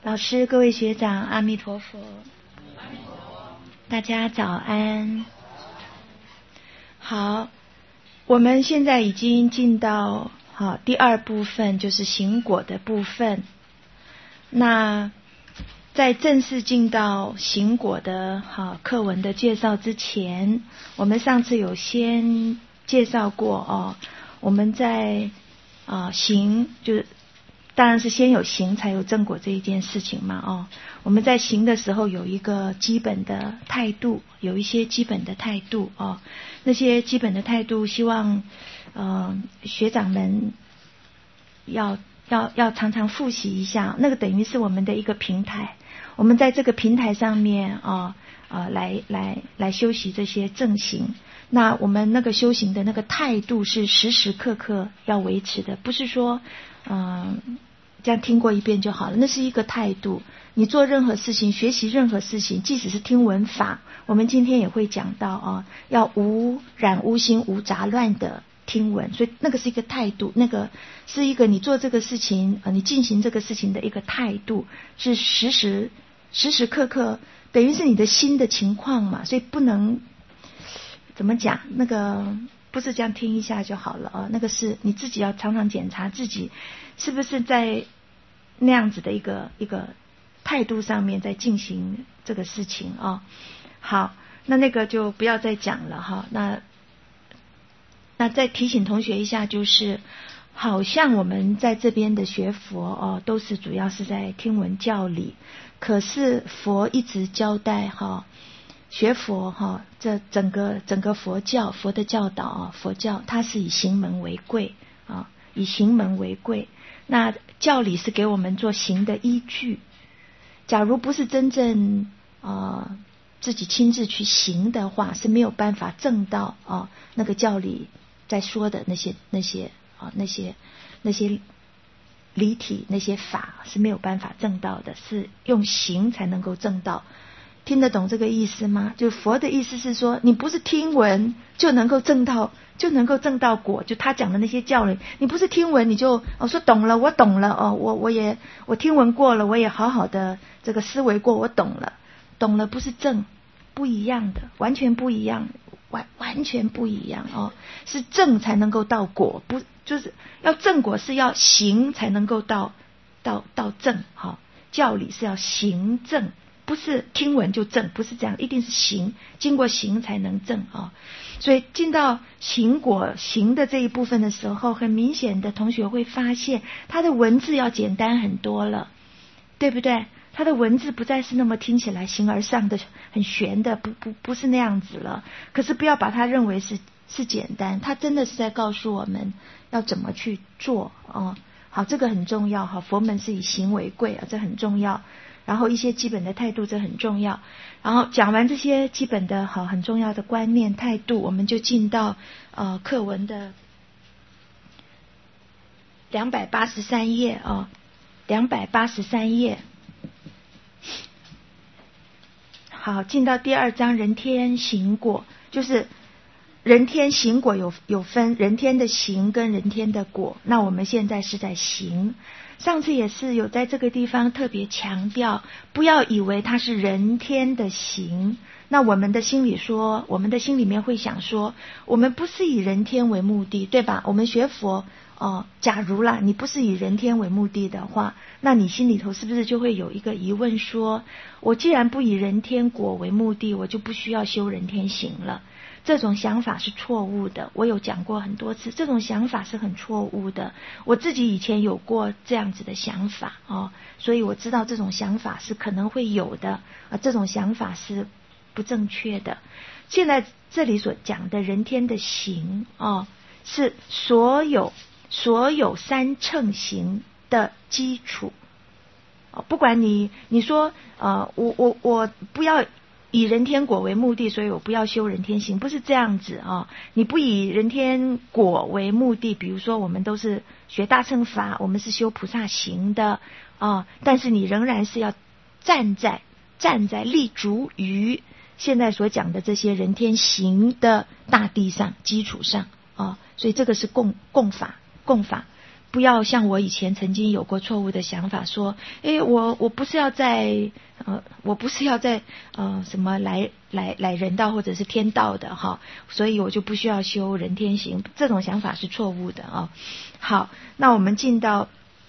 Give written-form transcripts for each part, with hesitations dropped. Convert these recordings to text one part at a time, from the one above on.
老师、各位学长，阿弥陀佛。大家早安。好，我们现在已经进到第二部分，就是行果的部分。那在正式进到行果的课文的介绍之前，我们上次有先介绍过我们在行就是当然是先有行才有正果这一件事情嘛我们在行的时候有一个基本的态度，有一些基本的态度那些基本的态度希望学长们要常常复习一下，那个等于是我们的一个平台，我们在这个平台上面来修习这些正行。那我们那个修行的那个态度是时时刻刻要维持的，不是说这样听过一遍就好了，那是一个态度。你做任何事情，学习任何事情，即使是听闻法，我们今天也会讲到要无染污心、无杂乱的听闻，所以那个是一个态度，那个是一个你做这个事情你进行这个事情的一个态度，是时时刻刻，等于是你的心的情况嘛，所以不能怎么讲，那个不是这样听一下就好了那个是你自己要常常检查自己是不是在那样子的一个态度上面在进行这个事情好，那个就不要再讲了那再提醒同学一下，就是好像我们在这边的学佛都是主要是在听闻教理，可是佛一直交代学佛这整个佛教佛的教导佛教它是以行门为贵以行门为贵。那教理是给我们做行的依据，假如不是真正自己亲自去行的话，是没有办法证到那个教理在说的那些理体那些法是没有办法证到的，是用行才能够证到。听得懂这个意思吗？就佛的意思是说，你不是听闻就能够证到果，就他讲的那些教理，你不是听闻你就说懂了，我懂了我听闻过了，我也好好的这个思维过，我懂了不是证，不一样的，完全不一样，完全不一样是证才能够到果，不就是要正果是要行才能够到正教理是要行正，不是听闻就正，不是这样，一定是行，经过行才能正所以进到行果行的这一部分的时候，很明显的同学会发现它的文字要简单很多了，对不对？它的文字不再是那么听起来形而上的很玄的，不是那样子了。可是不要把它认为是简单，它真的是在告诉我们要怎么去做好，这个很重要佛门是以行为贵这很重要。然后一些基本的态度，这很重要。然后讲完这些基本的很重要的观念态度，我们就进到课文的283页283页。好，进到第二章人天行果，就是人天行果有分人天的行跟人天的果，那我们现在是在行。上次也是有在这个地方特别强调，不要以为它是人天的行。那我们的心里面会想说，我们不是以人天为目的，对吧？我们学佛假如啦你不是以人天为目的的话，那你心里头是不是就会有一个疑问说，我既然不以人天果为目的，我就不需要修人天行了。这种想法是错误的，我有讲过很多次，这种想法是很错误的。我自己以前有过这样子的想法所以我知道这种想法是可能会有的这种想法是不正确的。现在这里所讲的人天的行是所有三乘行的基础不管你说我不要以人天果为目的，所以我不要修人天行，不是这样子你不以人天果为目的，比如说我们都是学大乘法，我们是修菩萨行的但是你仍然是要站在立足于现在所讲的这些人天行的大地上基础上所以这个是共法不要像我以前曾经有过错误的想法，说，我不是要在什么来人道或者是天道的哈，所以我就不需要修人天行，这种想法是错误的啊。好，那我们进到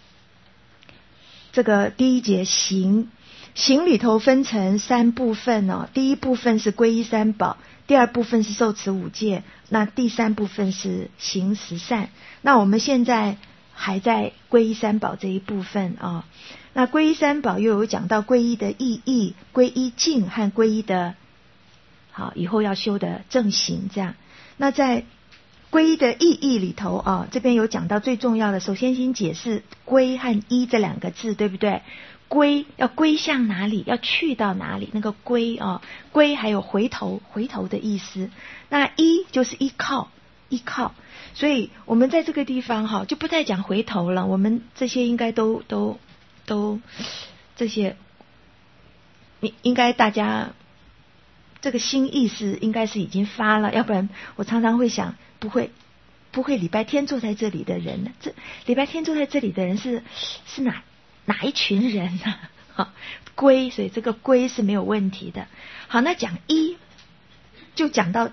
这个第一节行里头分成3部分哦，第一部分是皈依三宝，第二部分是受持5戒，那第3部分是行十善。那我们现在还在皈依三宝这一部分啊。那皈依三宝又有讲到皈依的意义、皈依境和皈依的好以后要修的正行这样。那在皈依的意义里头啊，这边有讲到最重要的，首先先解释皈和依这2个字，对不对？归要归向哪里，要去到哪里，那个归啊，归还有回头的意思。那依就是依靠，所以我们在这个地方哈就不再讲回头了，我们这些应该都这些应该大家这个新意识应该是已经发了，要不然我常常会想不会礼拜天坐在这里的人呢？这礼拜天坐在这里的人是哪一群人呢？好，归，所以这个归是没有问题的。好，那讲依就讲到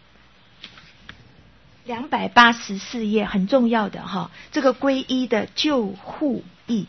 284页很重要的哈，这个皈依的救护义，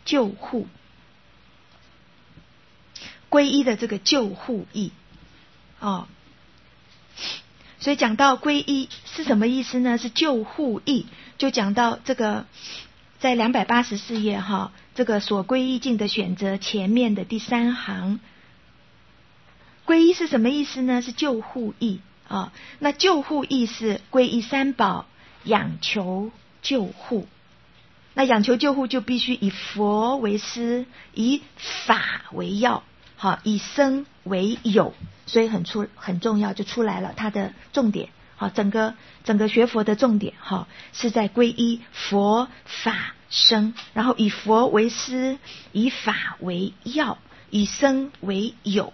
皈依的这个救护义哦，所以讲到皈依是什么意思呢？是救护义，就讲到这个在284页哈，这个所皈依境的选择前面的第3行，皈依是什么意思呢？是救护义啊。那救护义是皈依三宝，仰求救护。那仰求救护就必须以佛为师，以法为要，好，以僧为友，所以很重要，就出来了它的重点。好，整个学佛的重点哈是在皈依佛法僧，然后以佛为师，以法为要，以僧为友。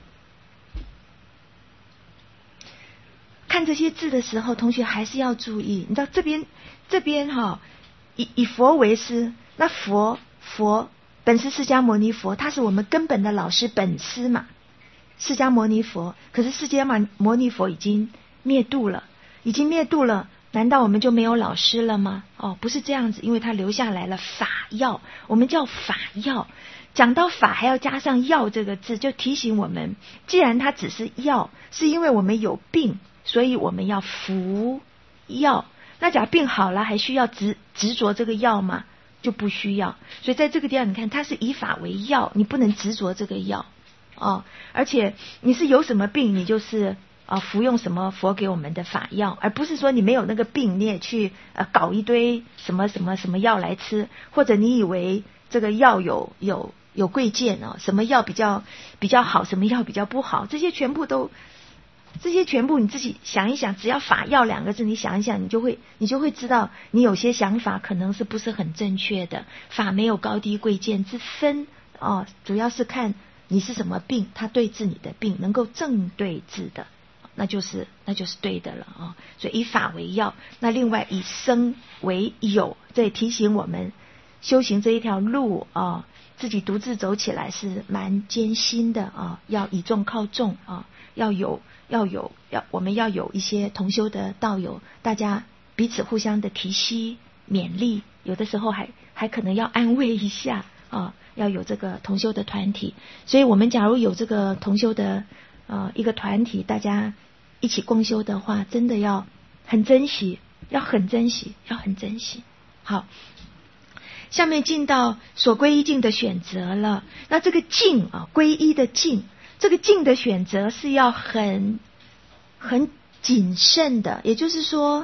看这些字的时候，同学还是要注意，你知道这边哈以佛为师，那佛本师释迦牟尼佛，他是我们根本的老师本师嘛，释迦牟尼佛。可是释迦牟尼佛已经灭度了，难道我们就没有老师了吗？哦，不是这样子，因为他留下来了法要，我们叫法要。讲到法还要加上要这个字，就提醒我们，既然它只是要，是因为我们有病，所以我们要服药。那假如病好了，还需要执着这个药吗？就不需要。所以在这个地方，你看它是以法为药，你不能执着这个药哦。而且你是有什么病，你就是服用什么佛给我们的法药，而不是说你没有那个病，你也去搞一堆什么药来吃，或者你以为这个药有贵贱哦，什么药比较好，什么药比较不好，这些全部你自己想一想，只要法药2个字，你想一想，你就会知道，你有些想法可能是不是很正确的。法没有高低贵贱之分哦，主要是看你是什么病，它对治你的病能够正对治的，那就是对的了啊。所以以法为要，那另外以僧为友，这也提醒我们修行这一条路啊，自己独自走起来是蛮艰辛的啊，要以众靠众啊，我们要有一些同修的道友，大家彼此互相的提携勉励，有的时候还可能要安慰一下啊，要有这个同修的团体。所以我们假如有这个同修的一个团体，大家一起共修的话，真的要很珍惜，要很珍惜。好，下面进到所皈依境的选择了。那这个境啊，皈依的境，这个境的选择是要很谨慎的，也就是说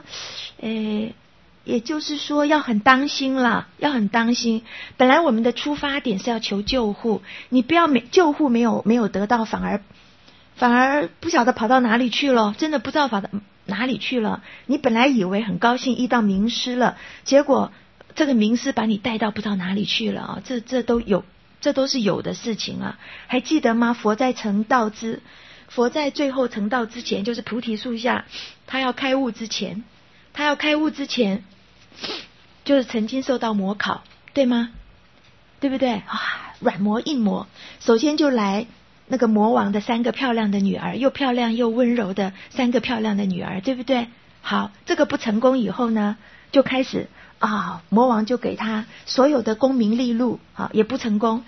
要很当心啦，要很当心。本来我们的出发点是要求救护，你不要救护没有得到，反而不晓得跑到哪里去了，真的不知道跑到哪里去了。你本来以为很高兴遇到名师了，结果这个名师把你带到不知道哪里去了啊！这都是有的事情啊。还记得吗？佛在最后成道之前，就是菩提树下，他要开悟之前， 就是曾经受到魔考，对吗？对不对啊？软磨硬磨，首先就来那个魔王的3个漂亮的女儿，又漂亮又温柔的3个漂亮的女儿，对不对？好，这个不成功以后呢，就开始魔王就给他所有的功名利禄也不成功，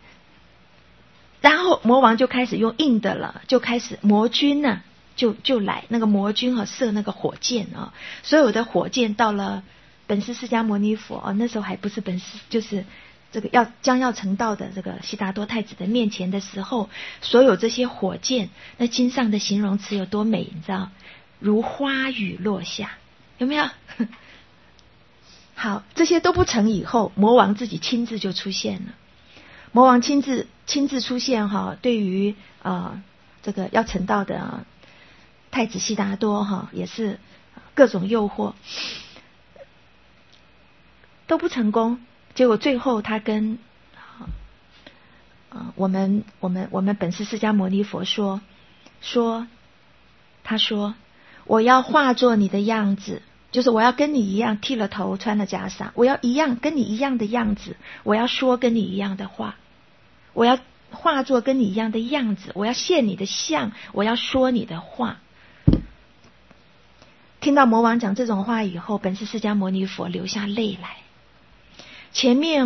然后魔王就开始用硬的了，就开始魔军呢就来那个魔军射那个火箭所有的火箭到了本师释迦牟尼佛那时候还不是本师，就是这个将要成道的这个悉达多太子的面前的时候，所有这些火箭，那经上的形容词有多美，你知道？如花雨落下，有没有？好，这些都不成以后，魔王自己亲自就出现了。魔王亲自出现对于这个要成道的太子悉达多也是各种诱惑，都不成功。结果最后他跟我们本师释迦牟尼佛说，他说我要化作你的样子，就是我要跟你一样剃了头穿了袈裟，我要跟你一样的样子，我要说跟你一样的话，我要化作跟你一样的样子，我要现你的相，我要说你的话。听到魔王讲这种话以后，本师释迦牟尼佛流下泪来。前面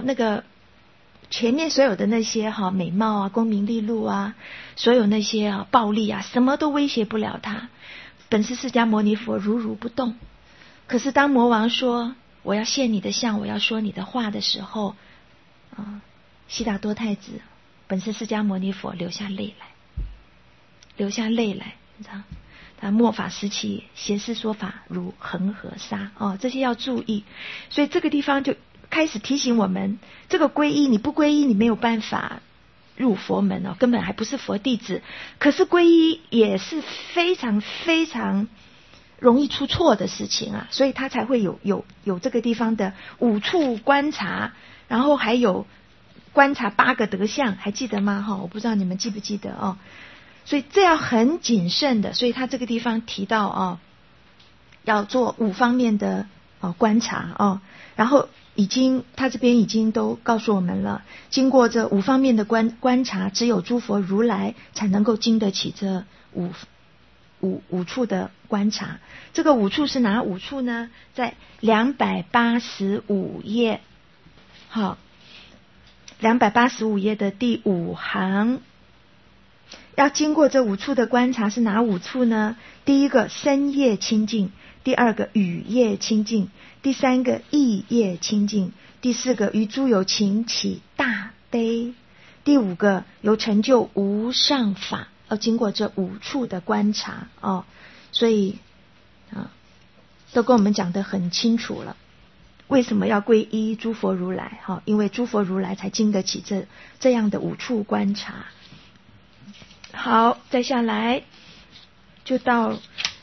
所有的那些美貌功名利禄所有那些暴力什么都威胁不了他。本师释迦牟尼佛如不动。可是当魔王说我要现你的相，我要说你的话的时候，悉达多太子本师释迦牟尼佛流下泪来，你知道？他末法时期邪师说法如恒河沙这些要注意。所以这个地方就开始提醒我们，这个皈依，你不皈依你没有办法入佛门根本还不是佛弟子。可是皈依也是非常非常容易出错的事情所以他才会有这个地方的5处观察，然后还有观察8个德相，还记得吗？我不知道你们记不记得所以这要很谨慎的。所以他这个地方提到要做5方面的观察然后他这边已经都告诉我们了，经过这5方面的观察，只有诸佛如来才能够经得起这五处的观察。这个5处是哪5处呢？在285页285页的第5行。要经过这5处的观察是哪5处呢？第一个身业清净，第2个语业清净，第3个意业清净，第4个于诸有情起大悲，第5个由成就无上法。要经过这5处的观察所以都跟我们讲得很清楚了。为什么要皈依诸佛如来因为诸佛如来才经得起这样的5处观察。好，再下来就到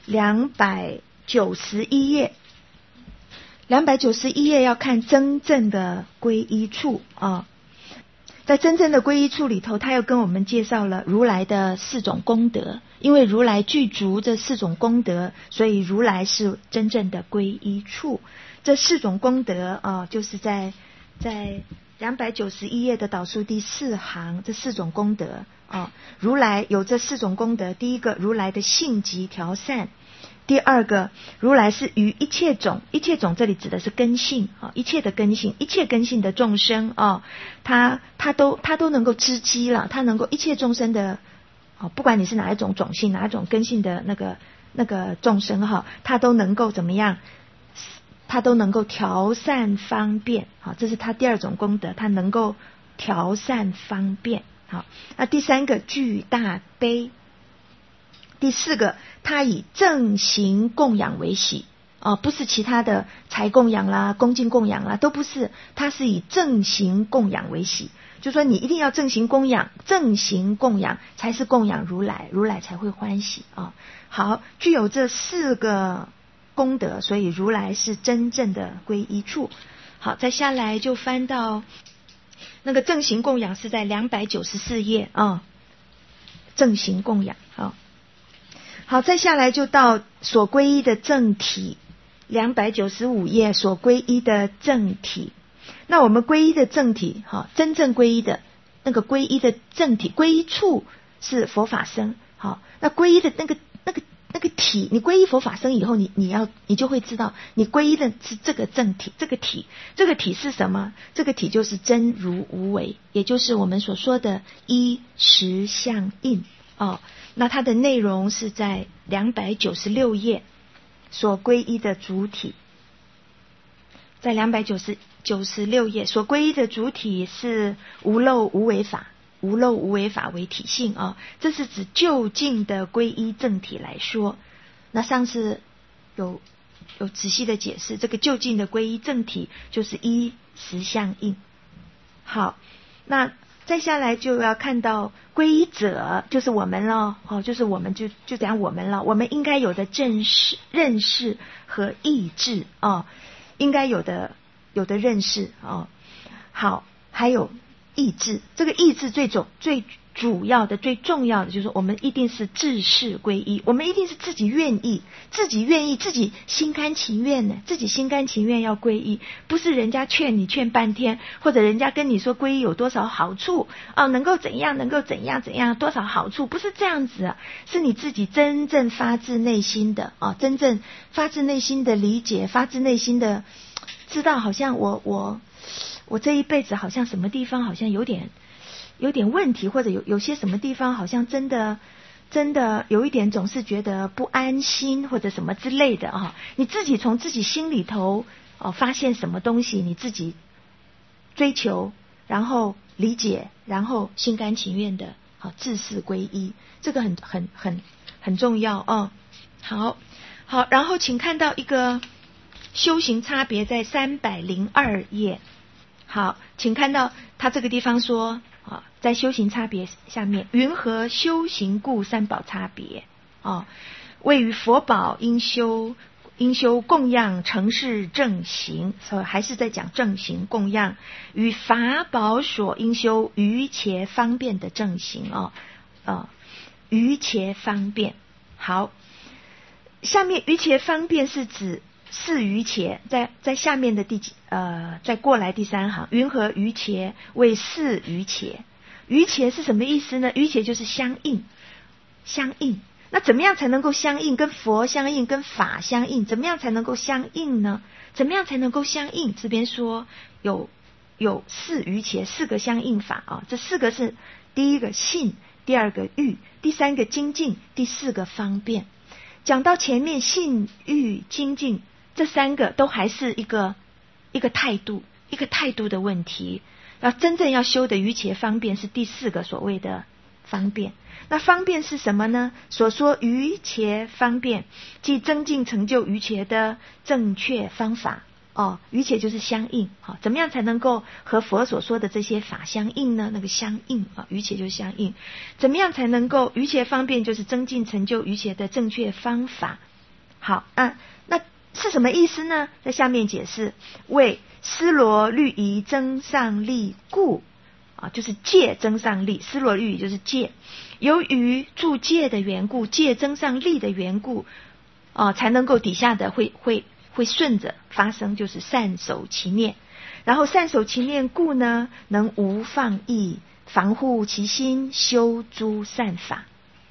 291页。291页要看真正的皈依处在真正的皈依处里头，他又跟我们介绍了如来的4种功德。因为如来具足这4种功德，所以如来是真正的皈依处。这4种功德就是在291页的导数第4行，这4种功德如来有这4种功德。第一个，如来的性极调善；第2个，如来是于一切种这里指的是根性一切的根性，一切根性的众生他都能够知机了，他能够一切众生的不管你是哪一种种性，哪一种根性的那个众生他都能够怎么样？他都能够调善方便这是他第2种功德，他能够调善方便。那第3个具大悲，第4个他以正行供养为喜不是其他的财供养啦、恭敬供养啦，都不是，他是以正行供养为喜。就说你一定要正行供养，正行供养才是供养如来，如来才会欢喜好，具有这4个功德，所以如来是真正的皈依处。好，再下来就翻到那个正行供养是在294页正行供养好，再下来就到所皈依的正体 295页所皈依的正体。那我们皈依的正体，真正皈依的那个皈依的正体，皈依处是佛法僧。那皈依的那个体，你皈依佛法僧以后，你就会知道，你皈依的是这个正体，这个体是什么？这个体就是真如无为，也就是我们所说的依实相应。那它的内容是在296页所皈依的主体，在296页所皈依的主体是无漏无为法，无漏无为法为体性这是指究竟的皈依正体来说。那上次有仔细的解释，这个究竟的皈依正体就是依实相应。好，那再下来就要看到皈依者，就是我们了就是我们就讲我们了，我们应该有的认识和意志应该有的认识好，还有意志。这个意志最主要的最重要的就是我们一定是自视皈依，我们一定是自己愿意自己心甘情愿的，自己心甘情愿要皈依，不是人家劝你劝半天，或者人家跟你说皈依有多少好处能够怎样多少好处，不是这样子是你自己真正发自内心的真正发自内心的理解，发自内心的知道，好像我这一辈子好像什么地方好像有点问题，或者有些什么地方好像真的有一点总是觉得不安心或者什么之类的你自己从自己心里头发现什么东西，你自己追求，然后理解，然后心甘情愿的自视皈依，这个很重要好，然后请看到一个修行差别在302页。好，请看到他这个地方说在修行差别下面，云何修行故三宝差别位于佛宝应修供养成事正行，所以还是在讲正行供养，与法宝所应修于且方便的正行于且方便。好，下面于且方便是指是于且，在下面的再过来第三行，云何于且为是于且。于且是什么意思呢？于且就是相应。那怎么样才能够相应？跟佛相应，跟法相应，怎么样才能够相应呢？怎么样才能够相应？这边说有四于且，4个相应法这4个是第一个信，第二个欲，第3个精进，第4个方便。讲到前面信欲精进这3个都还是一个态度的问题，真正要修的于且方便是第4个所谓的方便。那方便是什么呢？所说于且方便，即增进成就于且的正确方法于且就是相应怎么样才能够和佛所说的这些法相应呢？那个相应于且就是相应。怎么样才能够于且方便？就是增进成就于且的正确方法。好那是什么意思呢？在下面解释，为思罗律仪增上力故就是戒增上力，思罗律仪就是戒，由于助戒的缘故，戒增上力的缘故才能够底下的会顺着发生，就是善守其念。然后善守其念故呢，能无放逸，防护其心，修诸善法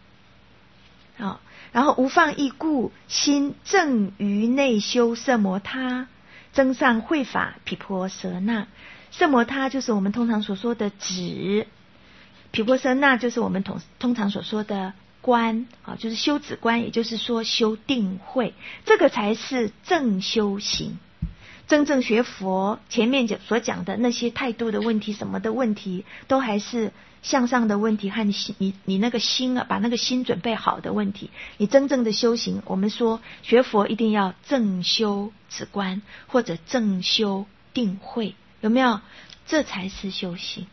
然后无放逸故，心正于内修色摩他，增上慧法毗婆舍那。色摩他就是我们通常所说的止，毗婆舍那就是我们通常所说的观就是修止观，也就是说修定慧，这个才是正修行。真正学佛前面所讲的那些态度的问题，什么的问题，都还是向上的问题和你那个心把那个心准备好的问题。你真正的修行，我们说学佛一定要正修止观或者正修定慧，有没有？这才是修行。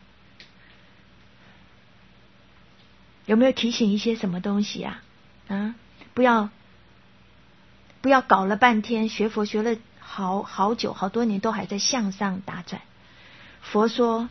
有没有提醒一些什么东西不要搞了半天，学佛学了好久好多年都还在向上打转。佛说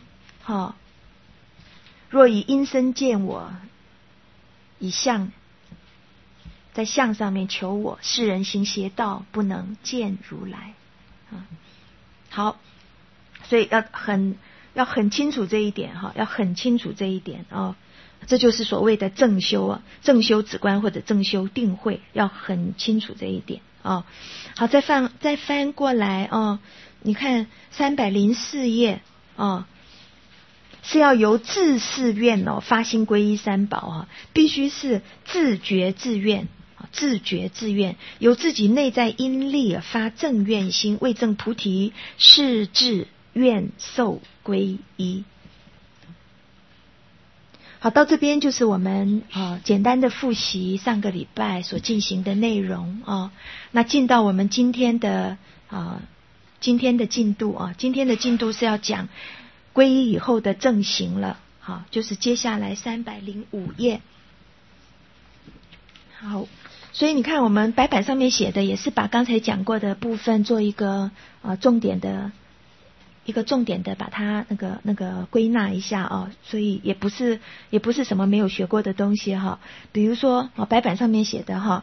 若以音声见我，以相在相上面求我，世人行邪道，不能见如来。好，所以要很清楚这一点哈，要很清楚这一点哦。这就是所谓的正修啊，正修止观或者正修定慧，要很清楚这一点哦。好，再翻过来哦，你看304页哦，是要由自誓愿哦，发心皈依三宝啊，必须是自觉自愿，自觉自愿，由自己内在因力发正愿心，为证菩提，誓志愿受皈依。好，到这边就是我们简单的复习上个礼拜所进行的内容啊。那进到我们今天的进度啊，今天的进度是要讲皈依以后的正行了。好，就是接下来305页。好，所以你看我们白板上面写的也是把刚才讲过的部分做一个重点的把它那个归纳一下哦，所以也不是什么没有学过的东西哈。比如说白板上面写的哈，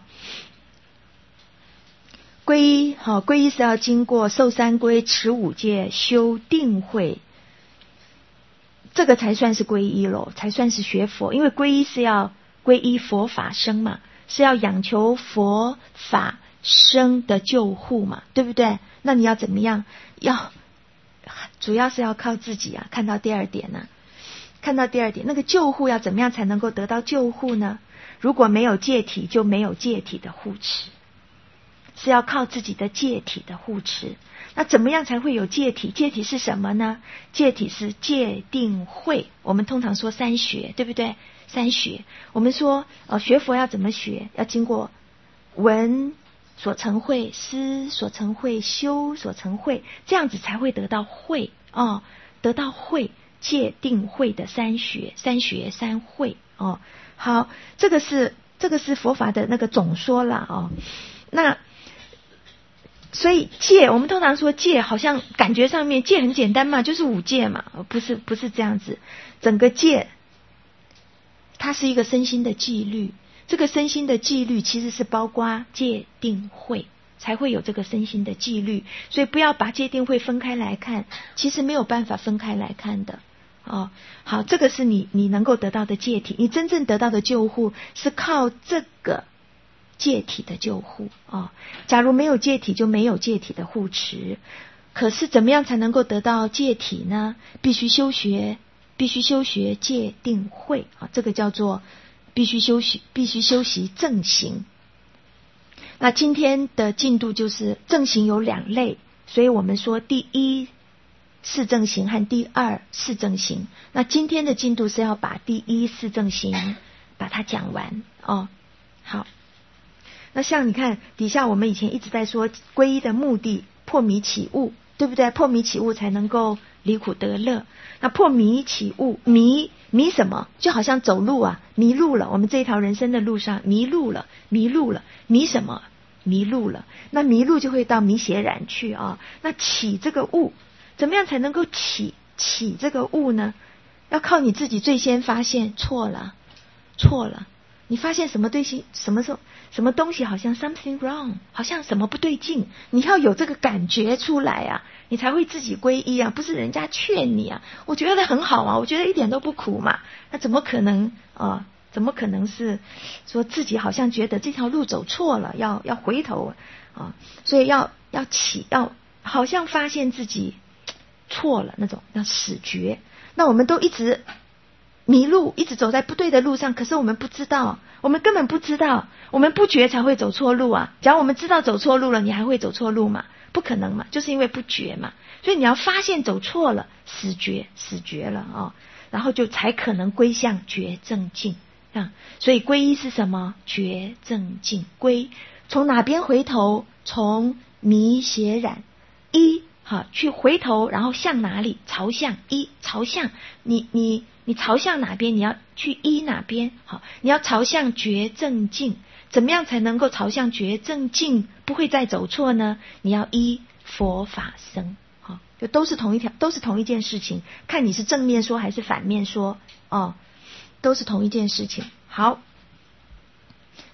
皈依是要经过受三皈、持五戒、修定慧，这个才算是皈依咯，才算是学佛。因为皈依是要皈依佛法僧嘛，是要仰求佛法僧的救护嘛，对不对？那你要怎么样？主要是要靠自己啊。看到第二点，那个救护要怎么样才能够得到救护呢？如果没有戒体，就没有戒体的护持，是要靠自己的戒体的护持。那怎么样才会有戒体？戒体是什么呢？戒体是戒定慧。我们通常说三学，对不对？三学，我们说学佛要怎么学？要经过闻所成慧，思所成慧，修所成慧，这样子才会得到慧哦，得到慧，戒定慧的三学三慧哦。好，这个是佛法的那个总说啦哦。那所以戒，我们通常说戒，好像感觉上面戒很简单嘛，就是五戒嘛，不是这样子。整个戒它是一个身心的纪律。这个身心的纪律其实是包括戒定慧，才会有这个身心的纪律。所以不要把戒定慧分开来看，其实没有办法分开来看的哦。好，这个是你能够得到的戒体，你真正得到的救护是靠这个戒体的救护哦。假如没有戒体，就没有戒体的护持。可是怎么样才能够得到戒体呢？必须修学戒定慧啊，这个叫做必须修习正行。那今天的进度就是正行有两类，所以我们说第一四正行和第二四正行。那今天的进度是要把第一四正行把它讲完哦。好，那像你看底下我们以前一直在说皈依的目的，破迷起悟，对不对？破迷起悟才能够离苦得乐。那破迷起悟，迷什么？就好像走路啊，迷路了。我们这一条人生的路上迷路了，迷什么？迷路了。那迷路就会到迷邪染去啊。那起这个悟，怎么样才能够起这个悟呢？要靠你自己最先发现错了。你发现什么东西好像 something wrong， 好像什么不对劲，你要有这个感觉出来啊，你才会自己皈依啊，不是人家劝你啊，我觉得很好啊，我觉得一点都不苦嘛，那怎么可能是说自己好像觉得这条路走错了，要回头啊，所以要好像发现自己错了那种，要始觉。那我们都一直迷路，一直走在不对的路上，可是我们不知道，我们根本不知道，我们不觉才会走错路啊。假如我们知道走错路了，你还会走错路吗？不可能嘛，就是因为不觉嘛。所以你要发现走错了，始觉了哦，然后就才可能归向觉正境啊。所以皈依是什么？觉正境归，从哪边回头？从迷邪染一好去回头，然后向哪里？朝向一，朝向你朝向哪边，你要去依哪边。好，你要朝向觉正境。怎么样才能够朝向觉正境，不会再走错呢？你要依佛法僧。好，就都是同一件事情，看你是正面说还是反面说哦，都是同一件事情。好，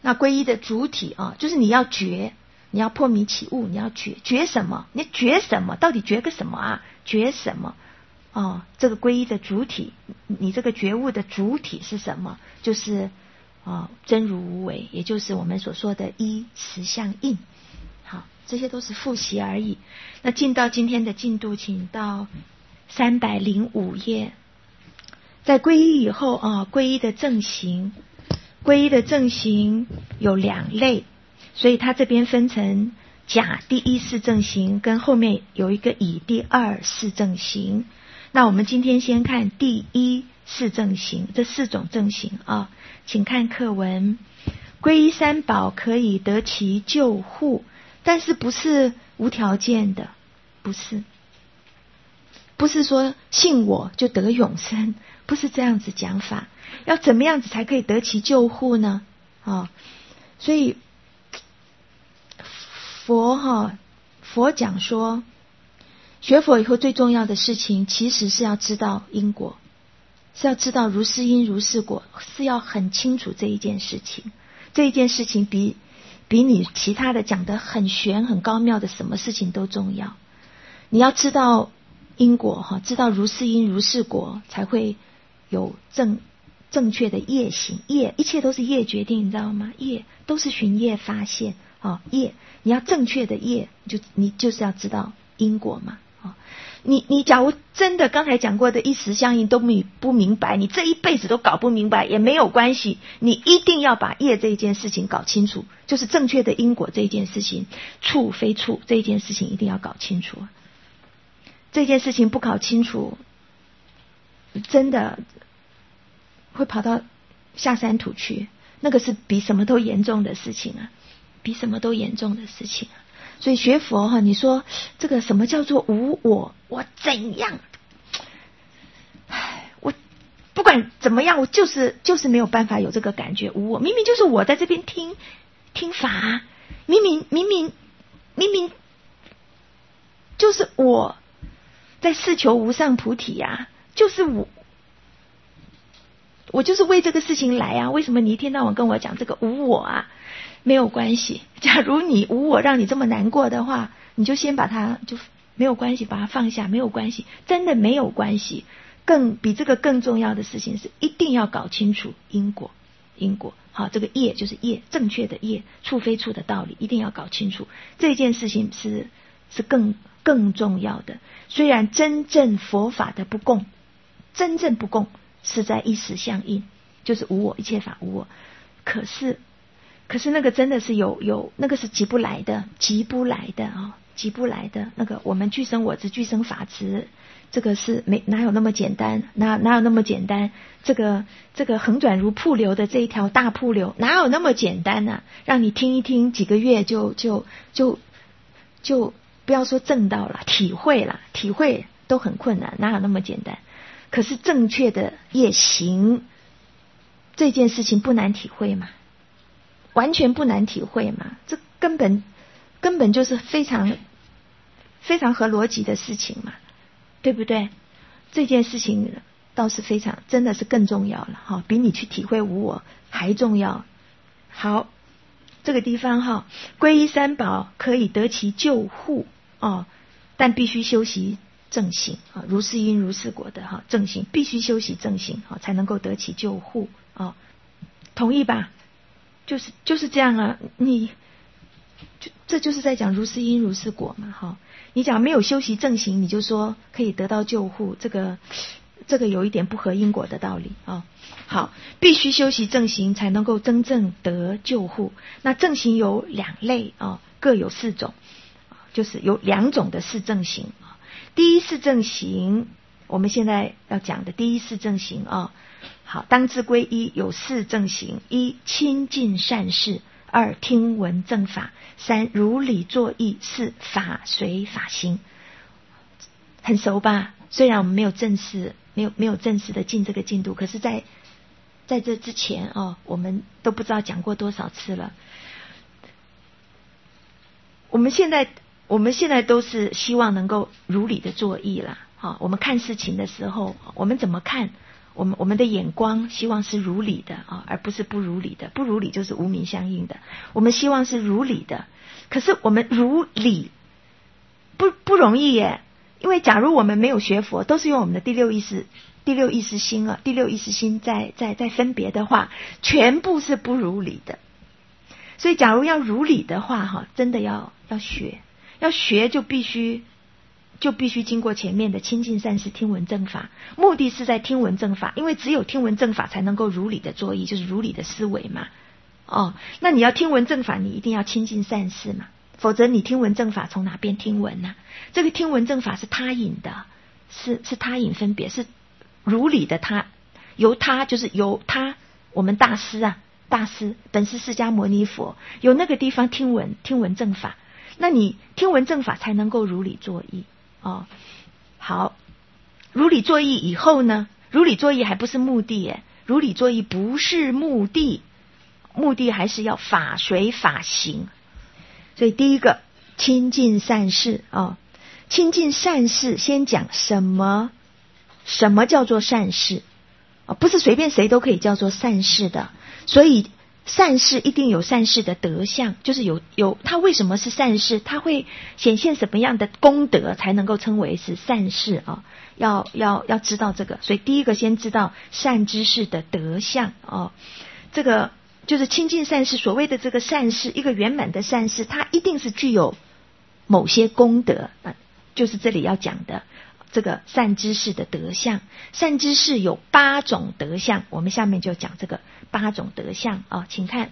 那皈依的主体啊，就是你要觉，你要破迷起悟，你要觉什么？你觉什么？到底觉个什么啊？觉什么？哦，这个皈依的主体，你这个觉悟的主体是什么？就是真如无为，也就是我们所说的依实相应。好，这些都是复习而已。那进到今天的进度，请到305页。在皈依以后啊，皈依的正行，皈依的正行有2类，所以它这边分成甲第一四正行，跟后面有一个乙第二四正行。那我们今天先看第一四正行，这4种正行啊，请看课文。皈依三宝可以得其救护，但是不是无条件的，不是说信我就得永生，不是这样子讲法。要怎么样子才可以得其救护呢？所以佛讲说，学佛以后最重要的事情其实是要知道因果，是要知道如是因如是果，是要很清楚这一件事情。这一件事情比你其他的讲得很玄很高妙的什么事情都重要。你要知道因果，知道如是因如是果，才会有正确的业行。业一切都是业决定，你知道吗？业都是循业发现。业你要正确的业，你就是要知道因果嘛。你假如真的刚才讲过的一时相应都不明白，你这一辈子都搞不明白也没有关系，你一定要把业这一件事情搞清楚，就是正确的因果这一件事情，处非处这一件事情一定要搞清楚。这件事情不搞清楚，真的会跑到下山土去，那个是比什么都严重的事情啊，比什么都严重的事情啊。所以学佛你说这个什么叫做无我？我怎样？我不管怎么样，我就是没有办法有这个感觉无我。明明就是我在这边听法，明明就是我在誓求无上菩提呀，就是我就是为这个事情来啊。为什么你一天到晚跟我讲这个无我啊？没有关系，假如你无我让你这么难过的话，你就先把它就没有关系，把它放下，没有关系，真的没有关系。比这个更重要的事情是一定要搞清楚因果。好，这个业就是业，正确的业，处非处的道理一定要搞清楚。这件事情是更重要的。虽然真正佛法的不共，真正不共是在一时相应，就是无我，一切法无我。可是那个真的是有那个是急不来的那个我们俱生我执俱生法执，这个是哪有那么简单，哪有那么简单？这个横转如瀑流的这一条大瀑流哪有那么简单呢？让你听一听几个月就不要说证到了，体会都很困难，哪有那么简单？可是正确的业行这件事情不难体会嘛，完全不难体会嘛，这根本就是非常非常合逻辑的事情嘛，对不对？这件事情倒是非常真的是更重要了比你去体会无我还重要。好，这个地方皈依三宝可以得其救护但必须修习正行如是因如是果的正行，必须修习正行才能够得其救护同意吧？就是这样啊，这就是在讲如是因如是果嘛你讲没有修习正行，你就说可以得到救护，这个有一点不合因果的道理好，必须修习正行才能够真正得救护。那正行有2类各有4种，就是有2种的四正行第一四正行，我们现在要讲的第一四正行好，当知皈依有4正行： 1亲近善事， 2听闻正法， 3如理作意， 4法随法行。很熟吧？虽然我们没有正式的进这个进度，可是在这之前我们都不知道讲过多少次了。我们现在都是希望能够如理的作意啦我们看事情的时候，我们怎么看， 我们的眼光希望是如理的啊，而不是不如理的。不如理就是无明相应的，我们希望是如理的。可是我们如理不容易耶，因为假如我们没有学佛，都是用我们的第六意识心啊，第六意识心在分别的话，全部是不如理的。所以假如要如理的话哈，真的要学就必须经过前面的亲近善事听闻正法，目的是在听闻正法，因为只有听闻正法才能够如理的作意，就是如理的思维嘛。那你要听闻正法，你一定要亲近善事嘛，否则你听闻正法从哪边听闻呢？这个听闻正法是他引的，是他引分别，是如理的他，由他就是由他，我们大师本师释迦牟尼佛，有那个地方听闻正法，那你听闻正法才能够如理作意。好，如理作意以后呢，如理作意还不是目的耶，如理作意不是目的，目的还是要法随法行。所以第一个亲近善事亲近善事，先讲什么叫做善事不是随便谁都可以叫做善事的。所以善事一定有善事的德相，就是有它为什么是善事，它会显现什么样的功德才能够称为是善事要知道这个。所以第一个先知道善知识的德相这个就是亲近善事。所谓的这个善事，一个圆满的善事，它一定是具有某些功德就是这里要讲的这个善知识的德相。善知识有8种德相，我们下面就讲这个8种德相请看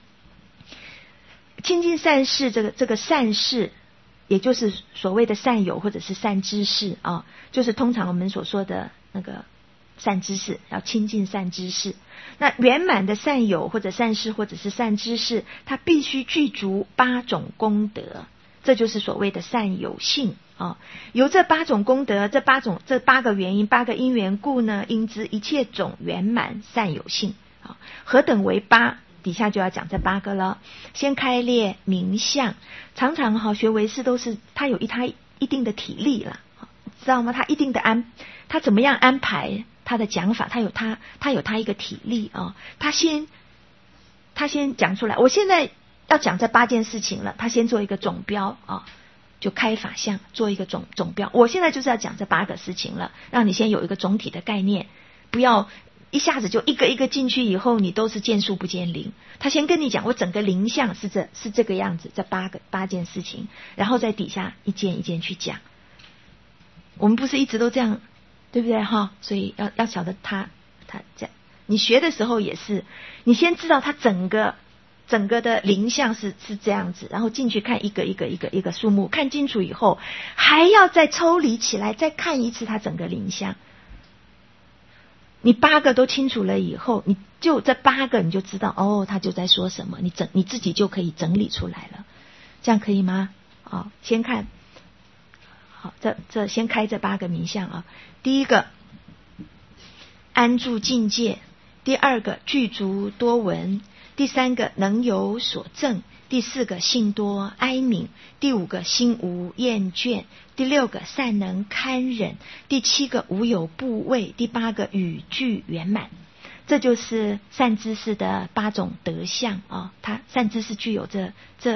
亲近善事，这个善事也就是所谓的善友或者是善知识就是通常我们所说的那个善知识，要亲近善知识。那圆满的善友或者善事或者是善知识，它必须具足8种功德，这就是所谓的善有性由这8种功德，这8个原因，8个因缘故呢，因之一切种圆满善有性何等为8？底下就要讲这8个了。先开列名相，常常学唯识都是他有他一定的体力啦，知道吗？他怎么样安排他的讲法，他有他一个体力他先讲出来。我现在要讲这8件事情了，他先做一个总标就开法相做一个总标。我现在就是要讲这8个事情了，让你先有一个总体的概念，不要一下子就一个一个进去以后你都是见数不见零。他先跟你讲我整个灵相是这个样子，这8件事情，然后在底下一件一件去讲。我们不是一直都这样，对不对所以要晓得他这样，你学的时候也是，你先知道他整个的灵相是这样子，然后进去看一个数目，看清楚以后还要再抽离起来再看一次他整个灵相。你8个都清楚了以后，你就这8个你就知道他就在说什么，你自己就可以整理出来了。这样可以吗？先看这先开这8个名相第一个安住境界，第2个具足多闻，第3个能有所证，第4个性多哀悯，第5个心无厌倦，第6个善能堪忍，第7个无有部位，第8个语句圆满。这就是善知识的8种德相它善知识具有这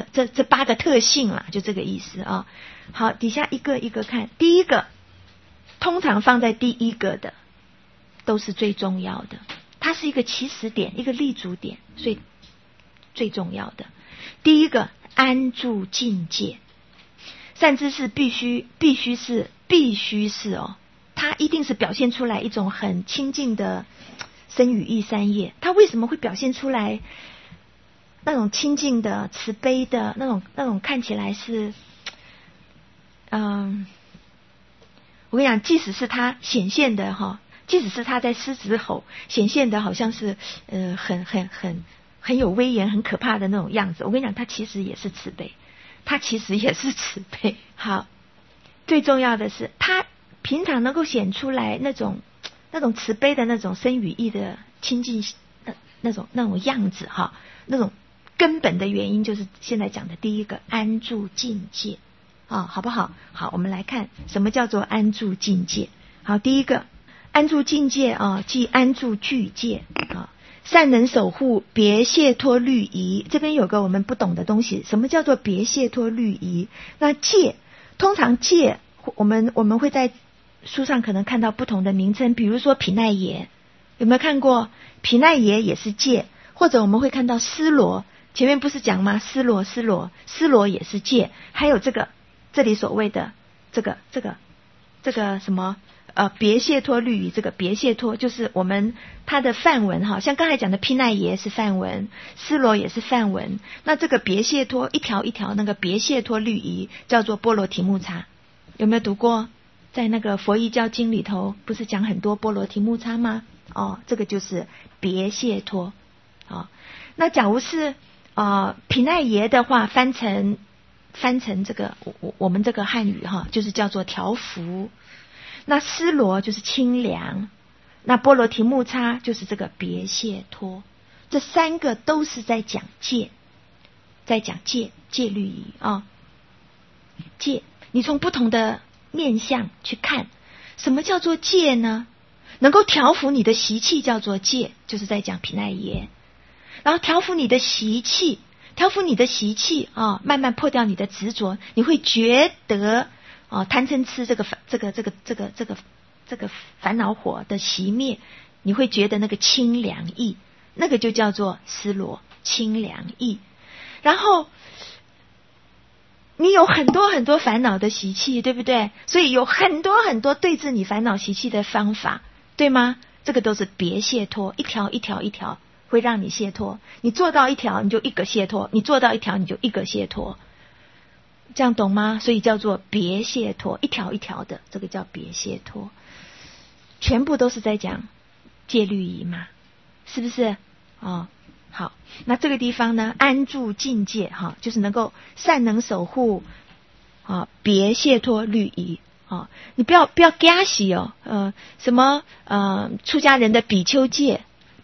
8个特性啦，就这个意思好，底下一个一个看。第一个通常放在第一个的都是最重要的，它是一个起始点，一个立足点，所以最重要的。第一个安住境界，善知识必须是它一定是表现出来一种很清净的身语意三业。它为什么会表现出来那种清净的慈悲的那种看起来是我跟你讲，即使是它显现的即使是他在狮子吼显现的好像是很有威严很可怕的那种样子，我跟你讲他其实也是慈悲，好，最重要的是他平常能够显出来那种慈悲的那种身语意的亲近那种样子那种根本的原因就是现在讲的第一个安住境界好不好？好，我们来看什么叫做安住境界。好，第一个安住境界啊，即安住具戒啊，善能守护，别谢脱律仪。这边有个我们不懂的东西，什么叫做别谢脱律仪？那戒，通常戒，我们会在书上可能看到不同的名称，比如说毗奈耶，有没有看过？毗奈耶也是戒，或者我们会看到尸罗，前面不是讲吗？尸罗也是戒，还有这里所谓的这个什么别谢脱律仪，这个别谢脱就是它的梵文哈，像刚才讲的毗奈耶是梵文，尸罗也是梵文，那这个别谢脱一条一条那个别谢脱律仪叫做波罗提木叉，有没有读过？在那个佛遗教经里头不是讲很多波罗提木叉吗？这个就是别谢脱。那假如是毗奈耶的话，翻成这个我们这个汉语哈，就是叫做调伏。那尸罗就是清凉，那波罗提木叉就是这个别谢脱。这三个都是在讲戒，戒律仪啊。戒，你从不同的面向去看，什么叫做戒呢？能够调伏你的习气叫做戒，就是在讲毗奈耶。然后调伏你的习气慢慢破掉你的执着，你会觉得贪嗔痴这个烦恼火的熄灭，你会觉得那个清凉意，那个就叫做尸罗，清凉意。然后你有很多很多烦恼的习气，对不对？所以有很多很多对治你烦恼习气的方法，对吗？这个都是别谢脱，一条一条一条会让你谢脱。你做到一条你就一个谢脱，你做到一条你就一个谢脱，这样懂吗？所以叫做别谢脱，一条一条的，这个叫别谢脱。全部都是在讲戒律仪嘛，是不是？好，那这个地方呢，安住境界就是能够善能守护别谢脱律仪。你不要加喜什么出家人的比丘戒，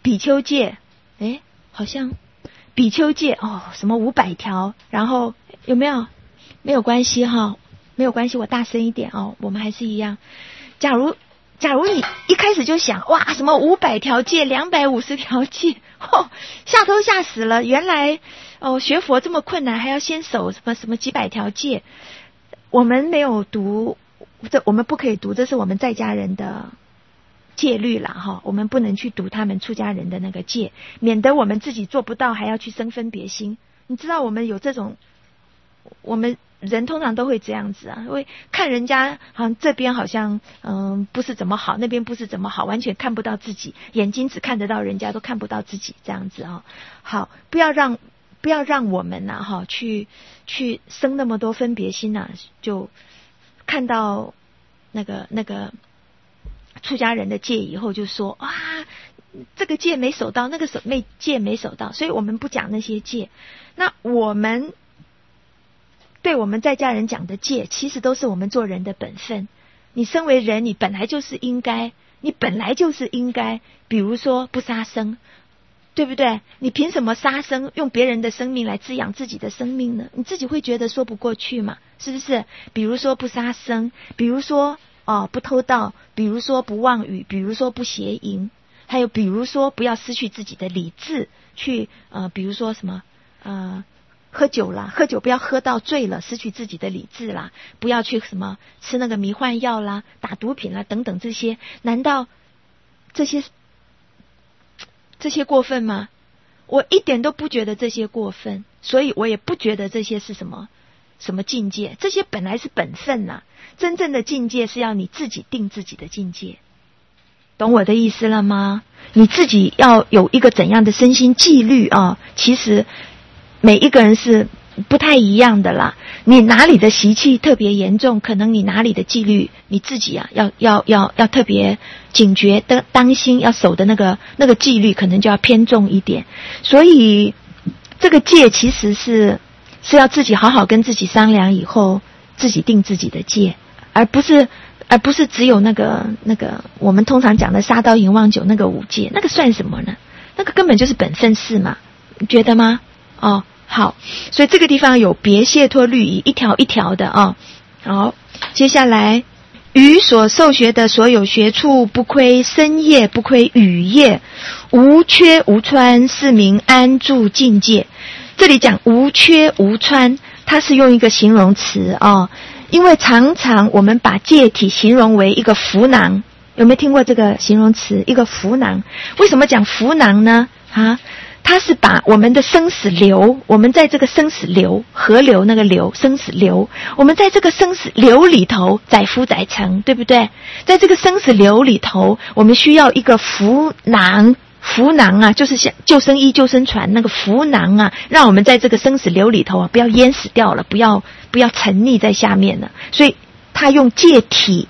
好像比丘戒什么500条，然后有没有？没有关系没有关系，我大声一点我们还是一样。假如你一开始就想哇什么500条戒250条戒吓都吓死了，原来学佛这么困难，还要先守什么几百条戒。我们没有读，我们不可以读，这是我们在家人的戒律啦我们不能去读他们出家人的那个戒，免得我们自己做不到还要去生分别心。你知道我们有这种，我们人通常都会这样子会看人家好像这边好像不是怎么好，那边不是怎么好，完全看不到自己，眼睛只看得到人家，都看不到自己，这样子好，不要让我们去生那么多分别心就看到那个出家人的戒以后就说这个戒没守到，那个戒没守到，所以我们不讲那些戒。那我们对我们在家人讲的戒，其实都是我们做人的本分。你身为人，你本来就是应该，比如说不杀生，对不对？你凭什么杀生，用别人的生命来滋养自己的生命呢？你自己会觉得说不过去嘛，是不是？比如说不杀生，比如说不偷盗，比如说不妄语，比如说不邪淫，还有比如说不要失去自己的理智，去比如说什么喝酒不要喝到醉了，失去自己的理智啦，不要去什么吃那个迷幻药啦，打毒品啦等等，这些难道这些过分吗？我一点都不觉得这些过分，所以我也不觉得这些是什么境界，这些本来是本分真正的境界是要你自己定自己的境界，懂我的意思了吗？你自己要有一个怎样的身心纪律其实每一个人是不太一样的啦。你哪里的习气特别严重，可能你哪里的纪律你自己要特别警觉的当心，要守的那个纪律可能就要偏重一点。所以这个戒其实是要自己好好跟自己商量以后自己定自己的戒，而不是只有那个我们通常讲的杀刀淫妄酒那个5戒，那个算什么呢？那个根本就是本分事嘛，你觉得吗？好，所以这个地方有别谢脱律仪，一条一条的好，接下来余所受学的所有学处，不亏身业，不亏语业，无缺无穿，是名安住境界。这里讲无缺无穿，它是用一个形容词因为常常我们把戒体形容为一个浮囊，有没有听过这个形容词？一个浮囊。为什么讲浮囊呢？它是把我们的生死流，我们在这个生死流，河流那个流，生死流，我们在这个生死流里头载浮载沉，对不对？在这个生死流里头，我们需要一个浮囊。浮囊啊，就是像救生衣、救生船那个浮囊啊，让我们在这个生死流里头不要淹死掉了，不要沉溺在下面了。所以他用戒体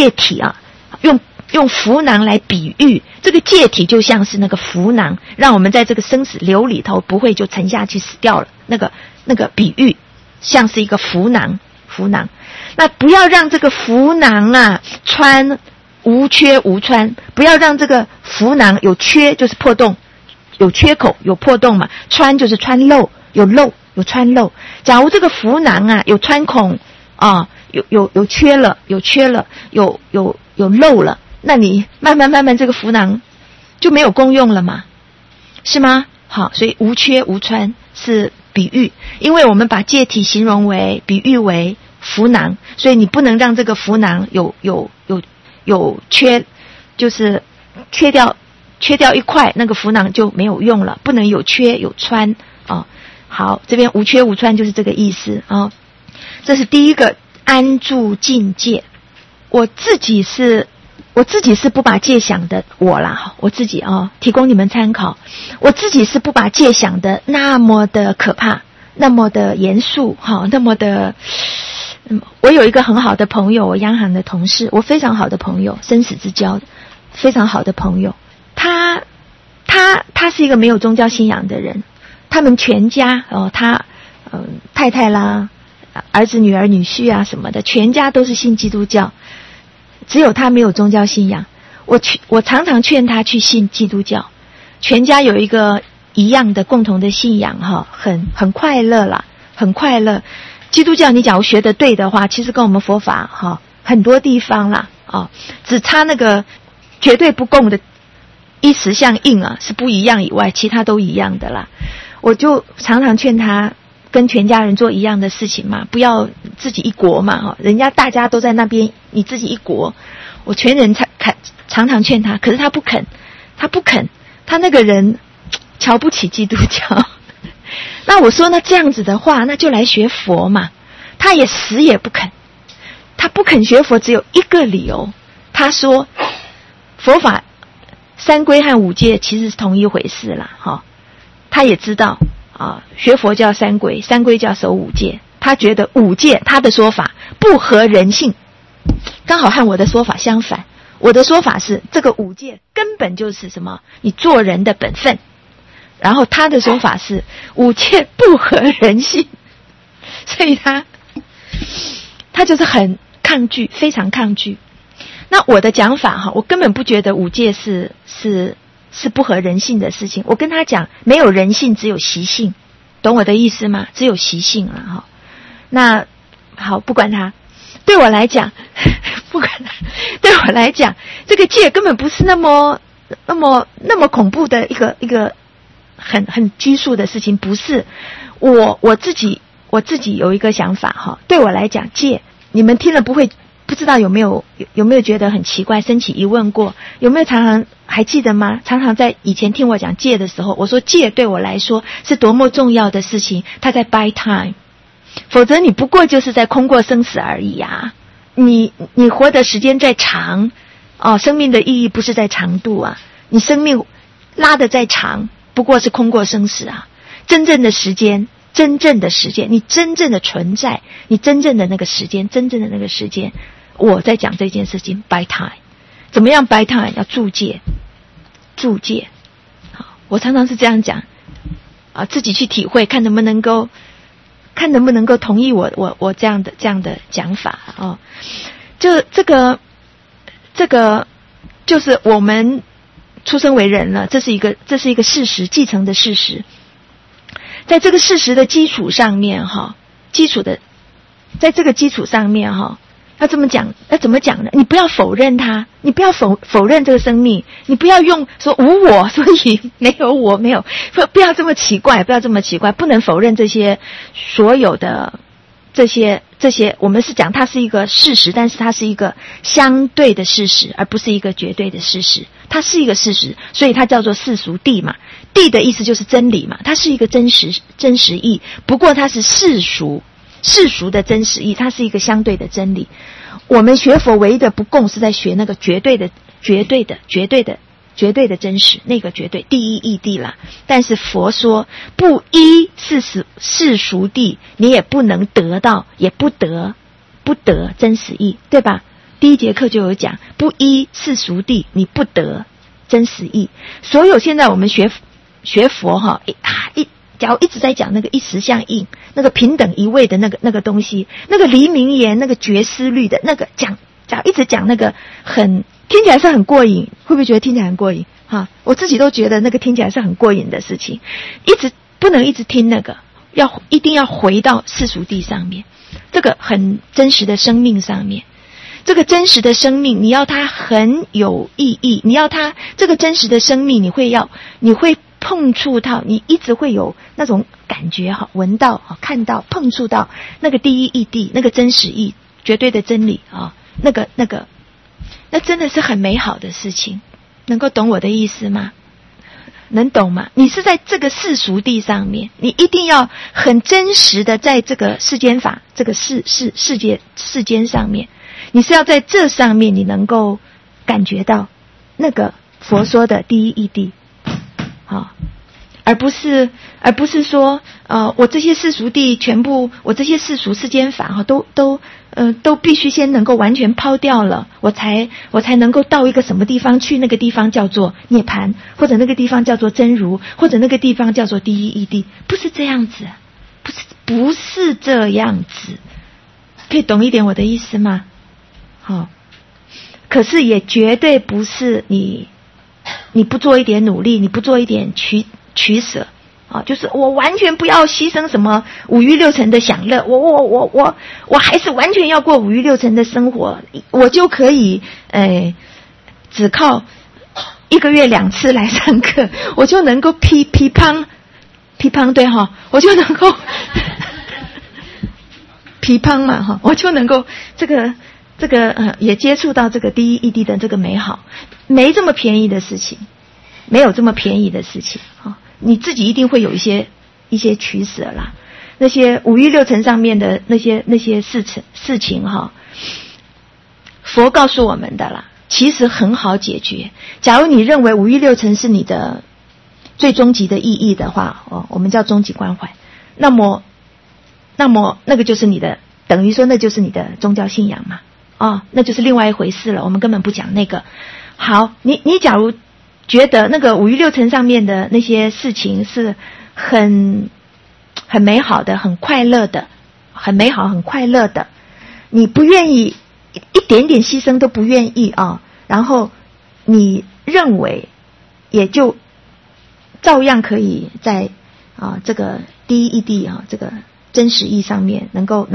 用浮囊来比喻，这个戒体就像是那个浮囊，让我们在这个生死流里头不会就沉下去死掉了。那个比喻像是一个浮囊。那不要让这个浮囊穿无缺无穿，不要让这个浮囊有缺，就是破洞，有缺口有破洞嘛。穿就是穿漏，有穿漏。假如这个浮囊有穿孔有缺了，有漏了，那你慢慢这个浮囊就没有功用了嘛，是吗？好，所以无缺无穿是比喻，因为我们把戒体形容为比喻为浮囊，所以你不能让这个浮囊有缺，就是缺掉一块，那个浮囊就没有用了，不能有缺有穿好，这边无缺无穿就是这个意思这是第一个安住境界。我自己是不把戒想的我自己提供你们参考。我自己是不把戒想的那么的可怕，那么的严肃那么的我有一个很好的朋友，我央行的同事，我非常好的朋友，生死之交的非常好的朋友。他是一个没有宗教信仰的人，他们全家他太太啦、儿子女儿女婿啊什么的，全家都是信基督教，只有他没有宗教信仰。我常常劝他去信基督教，全家有一个一样的共同的信仰很快乐啦，很快乐。基督教你假如学得对的话，其实跟我们佛法很多地方啦只差那个绝对不共的一时相应是不一样以外，其他都一样的啦。我就常常劝他跟全家人做一样的事情嘛，不要自己一国嘛人家大家都在那边，你自己一国。我全人常常劝他，可是他不肯，他那个人瞧不起基督教。那我说，那这样子的话，那就来学佛嘛。他也死也不肯，他不肯学佛只有一个理由，他说佛法三规和五戒其实是同一回事啦他也知道学佛叫三规，三规叫守五戒，他觉得五戒他的说法不合人性，刚好和我的说法相反。我的说法是这个五戒根本就是什么？你做人的本分。然后他的说法是五戒不合人性，所以他就是很抗拒，非常抗拒。那我的讲法我根本不觉得五戒是不合人性的事情。我跟他讲，没有人性，只有习性，懂我的意思吗？只有习性那好，不管他。对我来讲，这个戒根本不是那么恐怖的一个很拘束的事情，不是。我自己有一个想法对我来讲，戒你们听了不知道有没有觉得很奇怪，升起疑问过？有没有常常还记得吗？常常在以前听我讲戒的时候，我说戒对我来说是多么重要的事情，它在 buy time， 否则你不过就是在空过生死而已你活的时间再长生命的意义不是在长度你生命拉得再长，不过是空过生死真正的时间，你真正的存在，你真正的那个时间，我在讲这件事情 buy time。 怎么样 buy time？ 要注戒。好，我常常是这样讲自己去体会，看能不能够同意我这样的讲法就这个就是我们出生为人了，这是一个事实，继承的事实。在这个事实的基础上面在这个基础上面要这么讲，要怎么讲呢？你不要否认它，你不要否认这个生命，你不要用说无我，所以没有我，没有，不要这么奇怪，不要这么奇怪，不能否认这些所有的这些，我们是讲它是一个事实，但是它是一个相对的事实，而不是一个绝对的事实。它是一个事实，所以它叫做世俗谛嘛。谛的意思就是真理嘛，它是一个真实义，不过它是世俗的真实义，它是一个相对的真理。我们学佛唯一的不共是在学那个绝对的真实，那个绝对第一义谛啦。但是佛说不依世俗谛，你也不能得到，也不得真实义，对吧？第一节课就有讲，不依世俗谛，你不得真实义。所有现在我们学佛哈，假如一直在讲那个一实相应，那个平等一味的那个东西，那个黎明言，那个觉思律的那个一直讲那个听起来是很过瘾，会不会觉得听起来很过瘾？哈，我自己都觉得那个听起来是很过瘾的事情，不能一直听那个，一定要回到世俗谛上面，这个很真实的生命上面。这个真实的生命，你要它很有意义，你要它这个真实的生命，你会碰触到，你一直会有那种感觉哈，闻到、看到、碰触到那个第一义谛，那个真实义、绝对的真理啊，那真的是很美好的事情。能够懂我的意思吗？能懂吗？你是在这个世俗谛上面，你一定要很真实的在这个世间法，这个世间上面，你是要在这上面你能够感觉到那个佛说的第一义谛，而不是说我这些世俗谛全部，我这些世俗世间法都必须先能够完全抛掉了，我才能够到一个什么地方去，那个地方叫做涅槃，或者那个地方叫做真如，或者那个地方叫做第一义谛，不是这样子，不是这样子，可以懂一点我的意思吗？好，可是也绝对不是你不做一点努力，你不做一点取舍就是我完全不要牺牲什么五欲六尘的享乐，我还是完全要过五欲六尘的生活，我就可以只靠1个月2次来上课，我就能够批胖对哈，我就能够批胖嘛哈，我就能够这个也接触到这个第一义谛的这个美好，没这么便宜的事情，没有这么便宜的事情你自己一定会有一些取舍啦。那些五欲六尘上面的那些事情佛告诉我们的啦，其实很好解决。假如你认为五欲六尘是你的最终极的意义的话我们叫终极关怀，那么那个就是你的，等于说那就是你的宗教信仰嘛那就是另外一回事了，我们根本不讲那个。好，你假如觉得那个五欲六尘上面的那些事情是很美好的，很快乐的，很美好很快乐的，你不愿意一点点牺牲都不愿意然后你认为也就照样可以在这个第一义谛这个真实义上面能够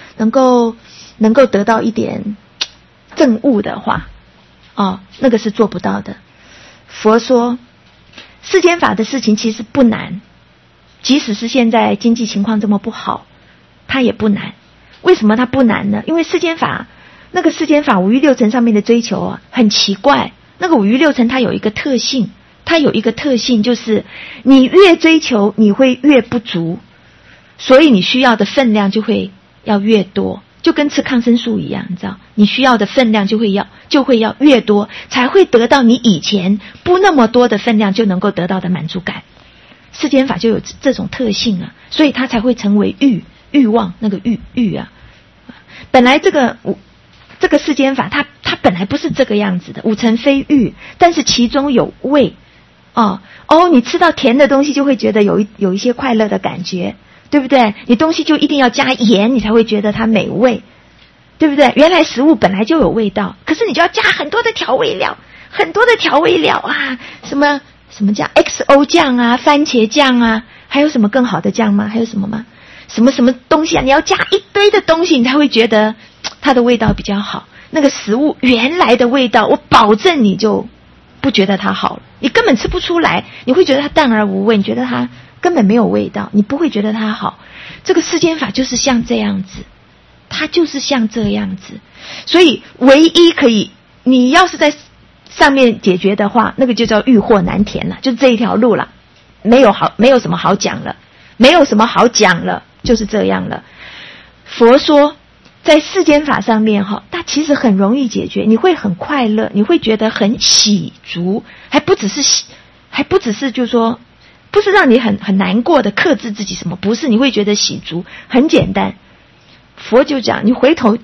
得到一点证悟的话那个是做不到的。佛说世间法的事情其实不难，即使是现在经济情况这么不好，它也不难。为什么它不难呢？因为世间法五欲六尘上面的追求很奇怪。那个五欲六尘它有一个特性，就是你越追求你会越不足，所以你需要的分量就会要越多，就跟吃抗生素一样，你知道，你需要的分量就会要越多，才会得到你以前不那么多的分量就能够得到的满足感。世间法就有这种特性所以它才会成为欲望，那个欲本来这个世间法它本来不是这个样子的，五尘非欲，但是其中有味你吃到甜的东西就会觉得有一些快乐的感觉，对不对？你东西就一定要加盐，你才会觉得它美味，对不对？原来食物本来就有味道，可是你就要加很多的调味料什么酱 XO 酱番茄酱还有什么更好的酱吗？还有什么吗？什么东西你要加一堆的东西，你才会觉得它的味道比较好，那个食物原来的味道，我保证你就不觉得它好了，你根本吃不出来，你会觉得它淡而无味，你觉得它根本没有味道，你不会觉得它好。这个世间法就是像这样子，它就是像这样子。所以唯一可以，你要是在上面解决的话，那个就叫欲壑难填了，就这一条路了，没有什么好讲了，没有什么好讲了，就是这样了。佛说在世间法上面它其实很容易解决，你会很快乐，你会觉得很喜足，还不只是就是说不是让你很难过的克制自己什么，不是，你会觉得喜足，很简单。佛就讲你回头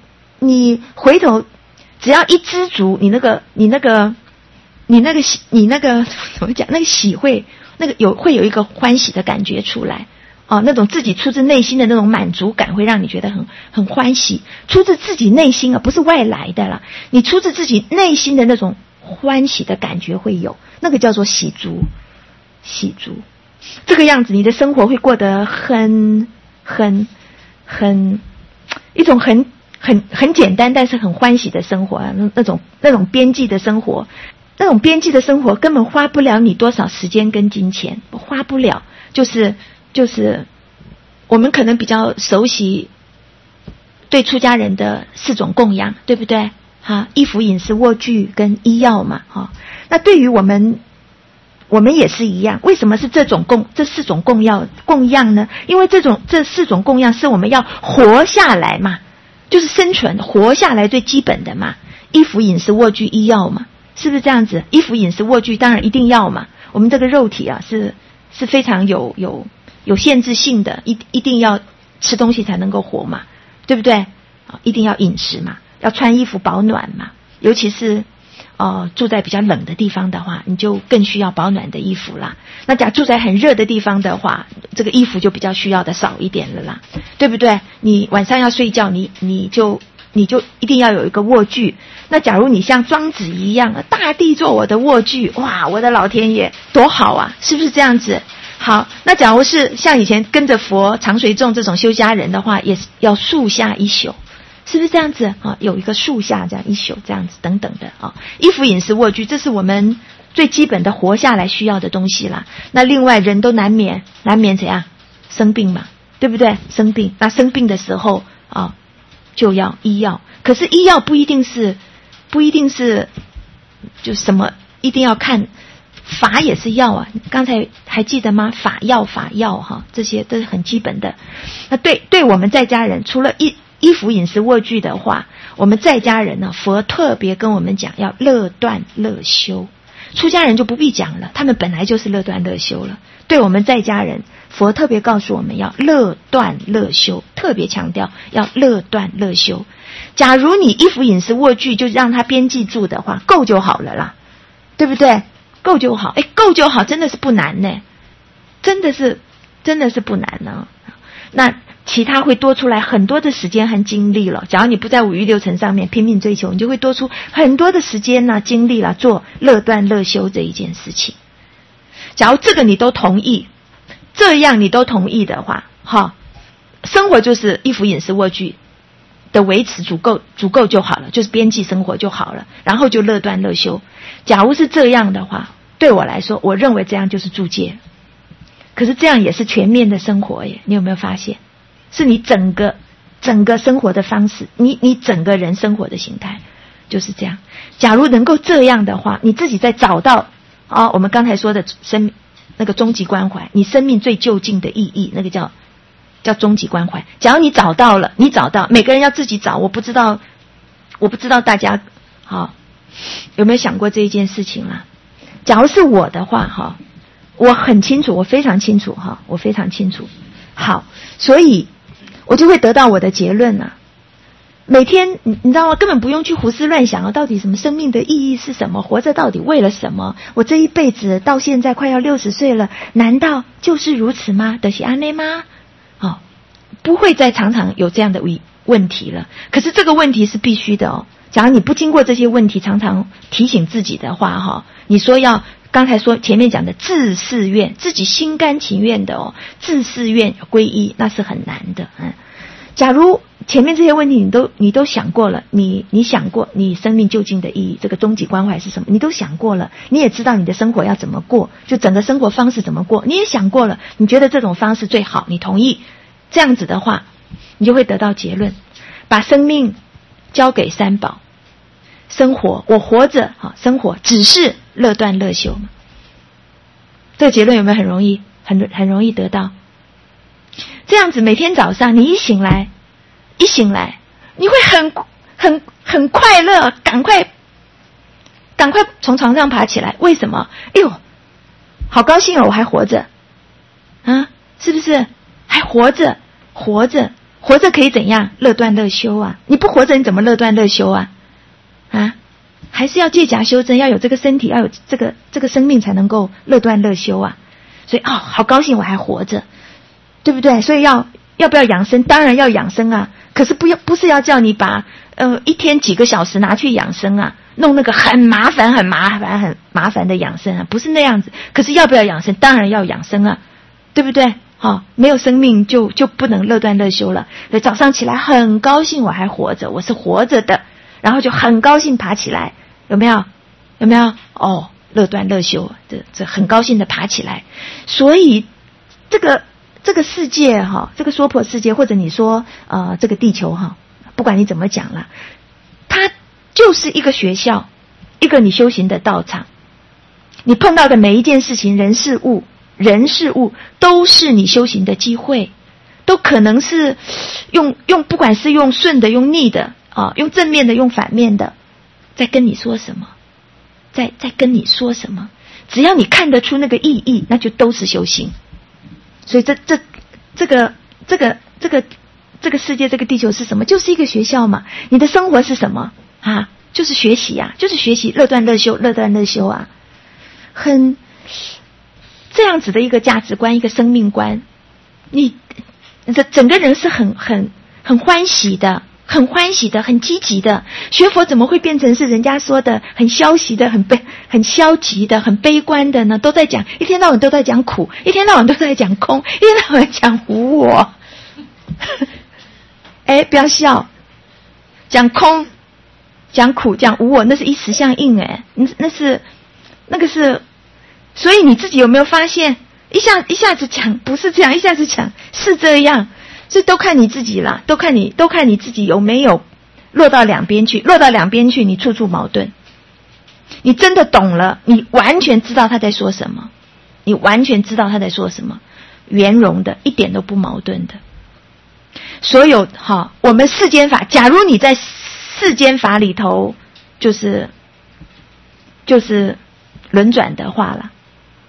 只要一知足，你那个怎么讲，那个喜会有一个欢喜的感觉出来那种自己出自内心的那种满足感，会让你觉得很欢喜，出自自己内心不是外来的啦，你出自自己内心的那种欢喜的感觉会有，那个叫做喜足。这个样子你的生活会过得一种很简单但是很欢喜的生活那种边际的生活，那种边际的生活根本花不了你多少时间跟金钱，花不了。就是我们可能比较熟悉对出家人的4种供养，对不对？衣服饮食卧具跟医药嘛那对于我们也是一样。为什么是这4种供养呢？因为这4种供养是我们要活下来嘛，就是生存活下来最基本的嘛，衣服饮食卧具医药嘛，是不是这样子？衣服饮食卧具当然一定要嘛，我们这个肉体是非常有限制性的，一定要吃东西才能够活嘛，对不对？一定要饮食嘛，要穿衣服保暖嘛，尤其是住在比较冷的地方的话，你就更需要保暖的衣服啦。那假如住在很热的地方的话，这个衣服就比较需要的少一点了啦，对不对？你晚上要睡觉，你就一定要有一个卧具。那假如你像庄子一样，大地做我的卧具，哇，我的老天爷多好啊，是不是这样子？好，那假如是像以前跟着佛常随众这种修家人的话，也是要树下一宿，是不是这样子有一个树下这样一宿这样子等等的衣服饮食卧具，这是我们最基本的活下来需要的东西啦。那另外人都难免怎样生病嘛，对不对？生病，那生病的时候就要医药。可是医药不一定是就什么一定要看法，也是药啊。刚才还记得吗？法药这些都是很基本的。那对我们在家人，除了衣服饮食卧具的话，我们在家人呢，佛特别跟我们讲要乐断乐修。出家人就不必讲了，他们本来就是乐断乐修了。对我们在家人，佛特别告诉我们要乐断乐修，特别强调要乐断乐修。假如你衣服饮食卧具就让他边际住的话，够就好了啦，对不对？够就好，够就好，真的是不难呢，真的是不难呢。那其他会多出来很多的时间和精力了。假如你不在五欲六尘上面拼命追求，你就会多出很多的时间啦、精力啦，做乐断乐修这一件事情。假如这个你都同意，这样你都同意的话，生活就是衣服饮食卧具的维持足够就好了，就是边际生活就好了，然后就乐断乐修。假如是这样的话，对我来说，我认为这样就是住戒。可是这样也是全面的生活耶，你有没有发现？是你整个生活的方式，你整个人生活的形态就是这样。假如能够这样的话，你自己再找到我们刚才说的那个终极关怀，你生命最究竟的意义，那个叫终极关怀。假如你找到了，每个人要自己找。我不知道大家有没有想过这一件事情啦？假如是我的话我很清楚，我非常清楚我非常清楚。好，所以我就会得到我的结论了。每天你知道吗？根本不用去胡思乱想到底什么生命的意义是什么，活着到底为了什么？我这一辈子到现在快要60岁了，难道就是如此吗？就是这样吗？不会再常常有这样的问题了。可是这个问题是必须的假如你不经过这些问题常常提醒自己的话你说刚才说前面讲的自誓愿，自己心甘情愿的自誓愿皈依，那是很难的假如前面这些问题你都想过了，你想过你生命究竟的意义，这个终极关怀是什么，你都想过了，你也知道你的生活要怎么过，就整个生活方式怎么过，你也想过了，你觉得这种方式最好，你同意，这样子的话，你就会得到结论，把生命交给三宝，生活我活着生活只是乐断乐修嘛。这个结论有没有很容易很容易得到？这样子每天早上你一醒来，你会很快乐，赶快从床上爬起来。为什么？哎呦，好高兴哦，我还活着啊，是不是？还活着可以怎样？乐断乐修啊！你不活着你怎么乐断乐修啊？还是要借假修真，要有这个身体，要有这个生命才能够乐断乐修啊！所以好高兴我还活着，对不对？所以要不要养生？当然要养生啊！可是不是要叫你把一天几个小时拿去养生啊，弄那个很麻烦的养生啊，不是那样子。可是要不要养生？当然要养生啊，对不对？没有生命就不能乐断乐修了。所以早上起来很高兴我还活着，我是活着的，然后就很高兴爬起来，有没有？乐断乐修，这很高兴的爬起来。所以这个世界这个娑婆世界，或者你说这个地球不管你怎么讲了，它就是一个学校，一个你修行的道场。你碰到的每一件事情，人事物都是你修行的机会，都可能是用不管是用顺的用逆的用正面的用反面的，在跟你说什么，在跟你说什么，只要你看得出那个意义，那就都是修行。所以这个世界，这个地球是什么？就是一个学校嘛。你的生活是什么就是学习啊，就是学习乐断乐修啊，很这样子的一个价值观，一个生命观，你整个人是很欢喜的，很积极的。学佛怎么会变成是人家说的很消极的、很消极的、很悲观的呢？都在讲，一天到晚都在讲苦，一天到晚都在讲空，一天到晚讲无我。不要笑，讲空、讲苦、讲无我，那是一时相应那个是。所以你自己有没有发现，一下子讲不是这样，一下子讲是这样，所以都看你自己啦，都看你自己有没有落到两边去，你处处矛盾。你真的懂了，你完全知道他在说什么，圆融的，一点都不矛盾的。所有我们世间法，假如你在世间法里头就是轮转的话了，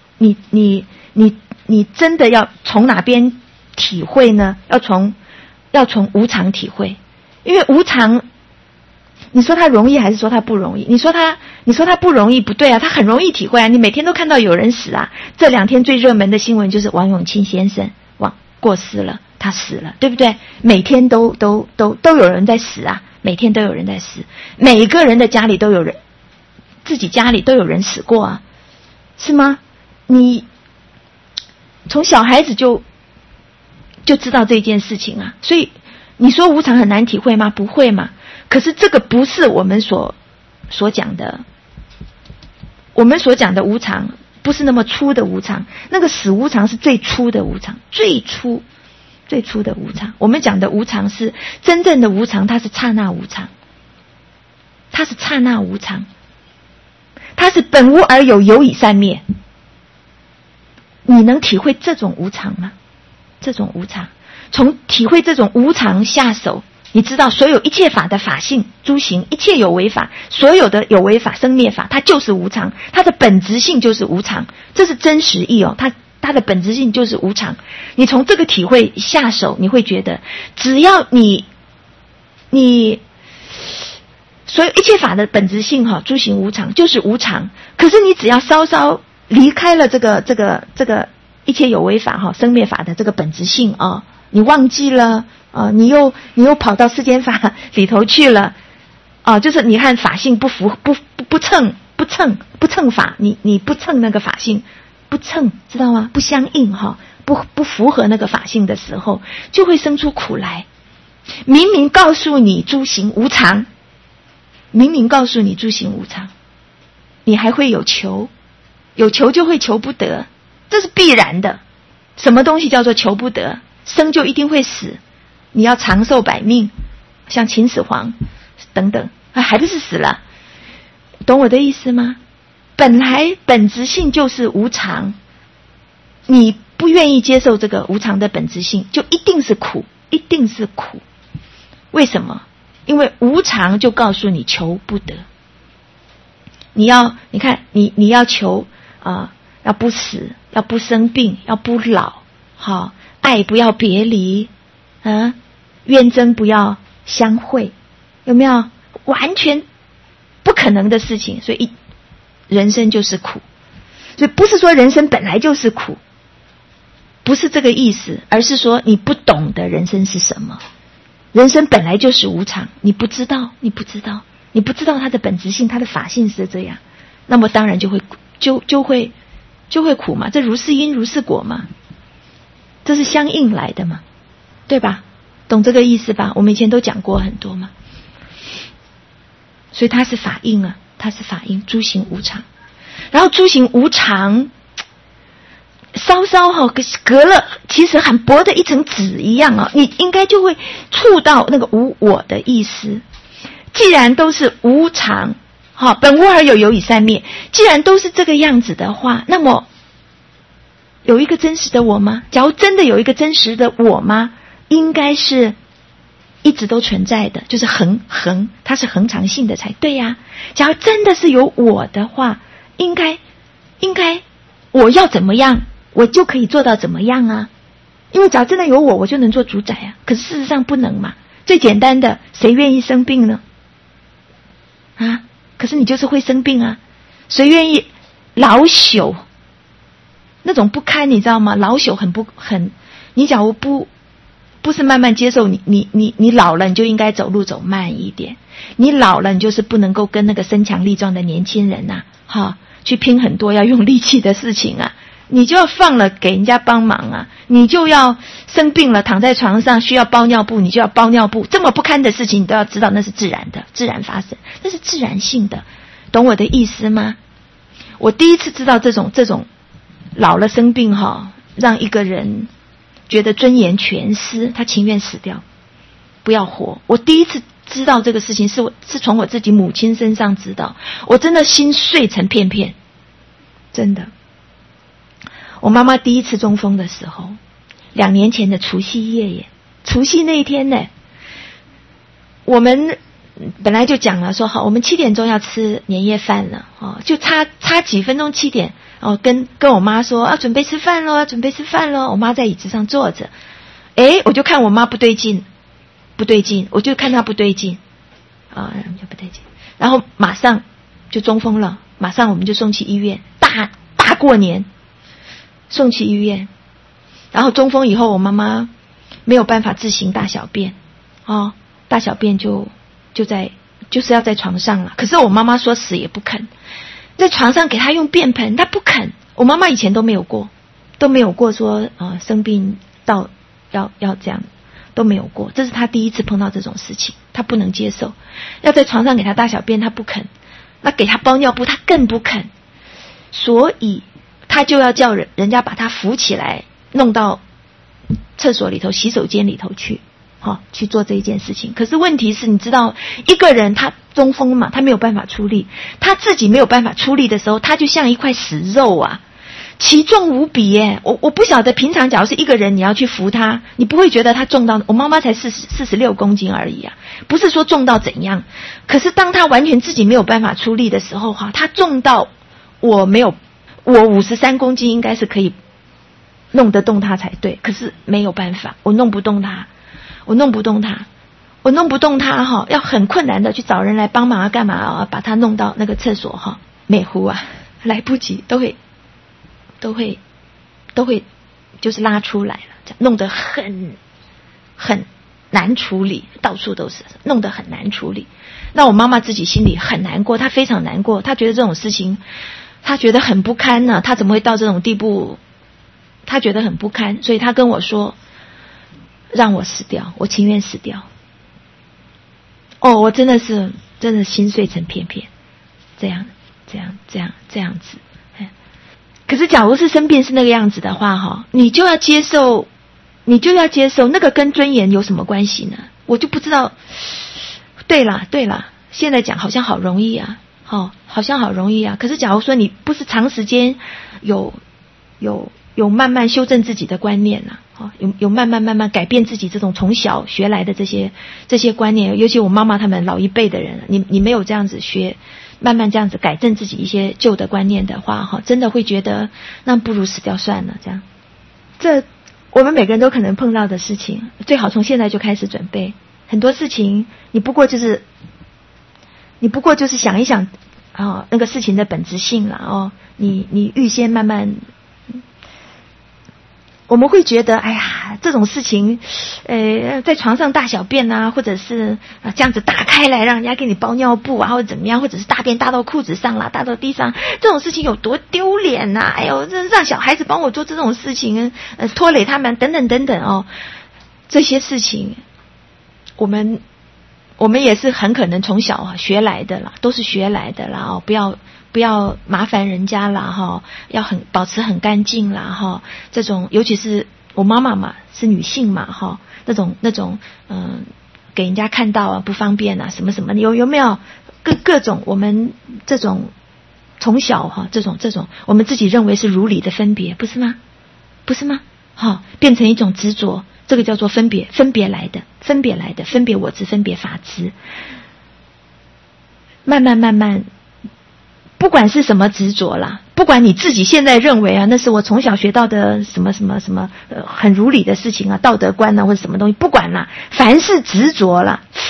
你真的要从哪边体会呢？要从无常体会。因为无常，你说它容易还是说它不容易？你说它不容易不对啊，它很容易体会啊。你每天都看到有人死啊，这2天最热门的新闻就是王永庆先生过世了，他死了，对不对？每天都有人在死啊，每天都有人在死，每一个人的家里都有人，自己家里都有人死过啊，是吗？你从小孩子就知道这件事情啊，所以你说无常很难体会吗？不会嘛。可是这个不是我们所讲的，我们所讲的无常不是那么粗的无常，那个死无常是最粗的无常，最粗的无常。我们讲的无常是真正的无常，它是刹那无常，它是本无而有，有以善灭。你能体会这种无常吗？从体会这种无常下手，你知道所有一切法的法性诸行，一切有为法，所有的有为法生灭法，它就是无常，它的本质性就是无常，这是真实义它的本质性就是无常。你从这个体会下手，你会觉得只要你所有一切法的本质性诸行无常就是无常。可是你只要稍稍离开了这个一切有为法生灭法的这个本质性你忘记了你又跑到世间法里头去了就是你看法性不称法，你不称那个法性，不称知道吗？不相应不符合那个法性的时候，就会生出苦来。 明明告诉你诸行无常，明明告诉你诸行无常，你还会有求，有求就会求不得，这是必然的。什么东西叫做求不得？生就一定会死，你要长寿百命，像秦始皇等等，还不是死了？懂我的意思吗？本来本质性就是无常，你不愿意接受这个无常的本质性，就一定是苦，一定是苦。为什么？因为无常就告诉你求不得。你看你要求要不死，要不生病，要不老，好，爱不要别离，怨憎不要相会，有没有？完全不可能的事情，所以人生就是苦。所以不是说人生本来就是苦，不是这个意思，而是说你不懂得人生是什么。人生本来就是无常，你不知道它的本质性，它的法性是这样，那么当然就会苦嘛，这如是因如是果嘛，这是相应来的嘛，对吧？懂这个意思吧？我们以前都讲过很多嘛。所以它是法应啊，它是法应，诸行无常。然后诸行无常，稍隔了其实很薄的一层纸一样你应该就会触到那个无我的意思。既然都是无常，本无而有，有以善灭，既然都是这个样子的话，那么有一个真实的我吗？假如真的有一个真实的我吗？应该是一直都存在的，就是它是恒常性的才对呀。假如真的是有我的话，应该我要怎么样，我就可以做到怎么样啊。因为假如真的有我就能做主宰啊。可是事实上不能嘛。最简单的，谁愿意生病呢？可是你就是会生病啊。谁愿意老朽？那种不堪，你知道吗？老朽你假如不是慢慢接受，你老了你就应该走路走慢一点，你老了你就是不能够跟那个身强力壮的年轻人去拼很多要用力气的事情啊，你就要放了给人家帮忙啊，你就要生病了躺在床上需要包尿布，你就要包尿布，这么不堪的事情你都要知道那是自然的，自然发生，那是自然性的，懂我的意思吗？我第一次知道这种老了生病让一个人觉得尊严全失，他情愿死掉不要活。我第一次知道这个事情是从我自己母亲身上知道，我真的心碎成片片，真的。我妈妈第一次中风的时候，2年前的除夕夜耶，除夕那一天呢，我们本来就讲了说好，我们7点钟要吃年夜饭了就差几分钟7点跟我妈说准备吃饭咯，准备吃饭咯。我妈在椅子上坐着，我就看我妈不对劲，我就看她不对劲就不对劲，然后马上就中风了，马上我们就送去医院，大过年送去医院，然后中风以后我妈妈没有办法自行大小便大小便就是要在床上了，可是我妈妈说死也不肯在床上给她用便盆，她不肯。我妈妈以前都没有过说生病到要这样，都没有过，这是她第一次碰到这种事情，她不能接受，要在床上给她大小便她不肯，那给她包尿布她更不肯，所以她就要叫人家把她扶起来弄到厕所里头洗手间里头去做这一件事情。可是问题是你知道一个人他中风嘛，他没有办法出力，他自己没有办法出力的时候，他就像一块死肉啊，奇重无比耶。我不晓得平常假如是一个人你要去扶他，你不会觉得他重到，我妈妈才46公斤而已不是说重到怎样，可是当他完全自己没有办法出力的时候他重到我53公斤应该是可以弄得动他才对，可是没有办法，我弄不动他要很困难的去找人来帮忙干嘛把他弄到那个厕所美湖来不及，都会就是拉出来了，这样弄得很难处理，到处都是，弄得很难处理。那我妈妈自己心里很难过，她非常难过，她觉得这种事情她觉得很不堪呢，她怎么会到这种地步，她觉得很不堪，所以她跟我说让我死掉，我情愿死掉， 我真的心碎成片片，这样子。可是假如是生病是那个样子的话你就要接受那个跟尊严有什么关系呢？我就不知道。对啦，现在讲好像好容易啊，好像好容易啊。可是假如说你不是长时间有慢慢修正自己的观念有慢慢改变自己这种从小学来的这些观念，尤其我妈妈他们老一辈的人，你没有这样子学，慢慢这样子改正自己一些旧的观念的话真的会觉得那不如死掉算了。这我们每个人都可能碰到的事情，最好从现在就开始准备。很多事情你不过就是想一想那个事情的本质性了你预先慢慢。我们会觉得这种事情在床上大小便啊，或者是这样子打开来让人家给你包尿布或者怎么样，或者是大便大到裤子上啦，大到地上，这种事情有多丢脸啊！这让小孩子帮我做这种事情拖累他们等等这些事情我们也是很可能从小学来的啦，都是学来的啦不要麻烦人家啦要保持很干净啦这种尤其是我妈妈嘛，是女性嘛那种给人家看到不方便什么什么，有没有各种我们这种从小这种我们自己认为是如理的分别，不是吗？变成一种执着，这个叫做分别来的分别我执，分别法执。慢慢不管是什么执着啦，不管你自己现在认为那是我从小学到的什么很如理的事情道德观或者什么东西，不管啦，凡是执着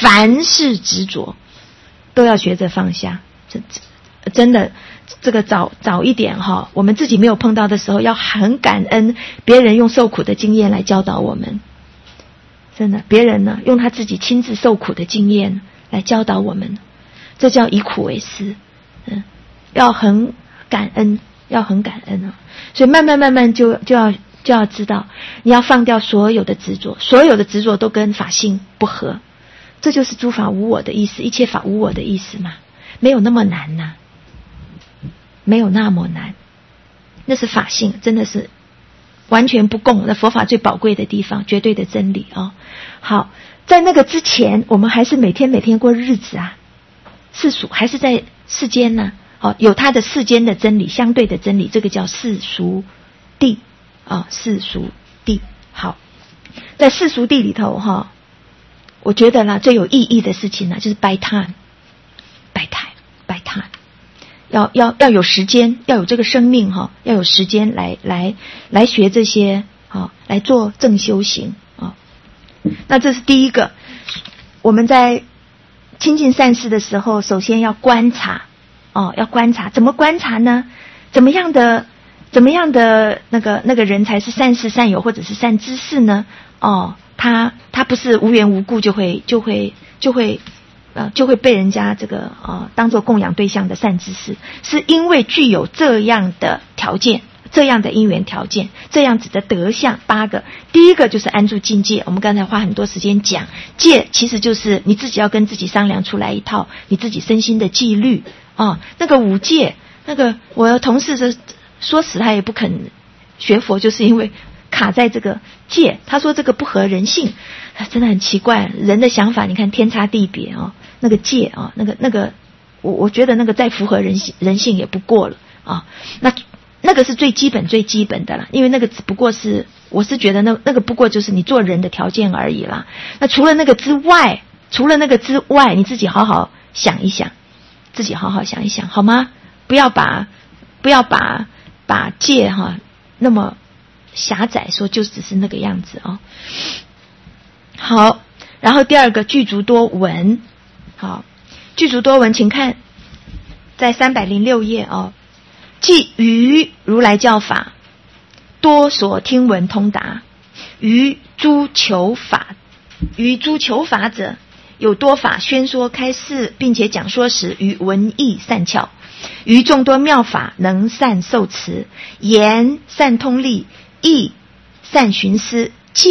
都要学着放下。真的这个早一点我们自己没有碰到的时候，要很感恩别人用受苦的经验来教导我们。真的，别人呢用他自己亲自受苦的经验来教导我们，这叫以苦为师。要很感恩所以慢慢就要知道，你要放掉所有的执着都跟法性不合，这就是诸法无我的意思，一切法无我的意思嘛，没有那么难没有那么难，那是法性，真的是完全不共，那佛法最宝贵的地方，绝对的真理好，在那个之前，我们还是每天过日子世俗还是在世间呢有它的世间的真理，相对的真理，这个叫世俗谛世俗谛。好，在世俗谛里头我觉得最有意义的事情就是 buy time， 要有时间，要有这个生命要有时间来学这些来做正修行那这是第一个，我们在亲近善事的时候，首先要观察要观察，怎么观察呢？怎么样的那个人才是善事善友或者是善知识呢？他不是无缘无故就会被人家这个当作供养对象的善知识，是因为具有这样的条件，这样的因缘条件，这样子的德相8个。第一个就是安住境界，我们刚才花很多时间讲，戒其实就是你自己要跟自己商量出来一套你自己身心的纪律那个5戒，那个我的同事说死他也不肯学佛，就是因为卡在这个戒，他说这个不合人性，真的很奇怪，人的想法你看天差地别那个戒那个我觉得那个再符合人性也不过了那个是最基本的啦，因为那个只不过是，我是觉得那个不过就是你做人的条件而已啦。那除了那个之外，你自己好好想一想好吗？不要把戒那么狭窄，说就只是那个样子好，然后第二个具足多闻。好，具足多闻，请看在306页即于如来教法多所听闻通达，于诸求法者有多法宣说开示，并且讲说时于文义善巧，于众多妙法能善受持，言善通利，意善寻思，见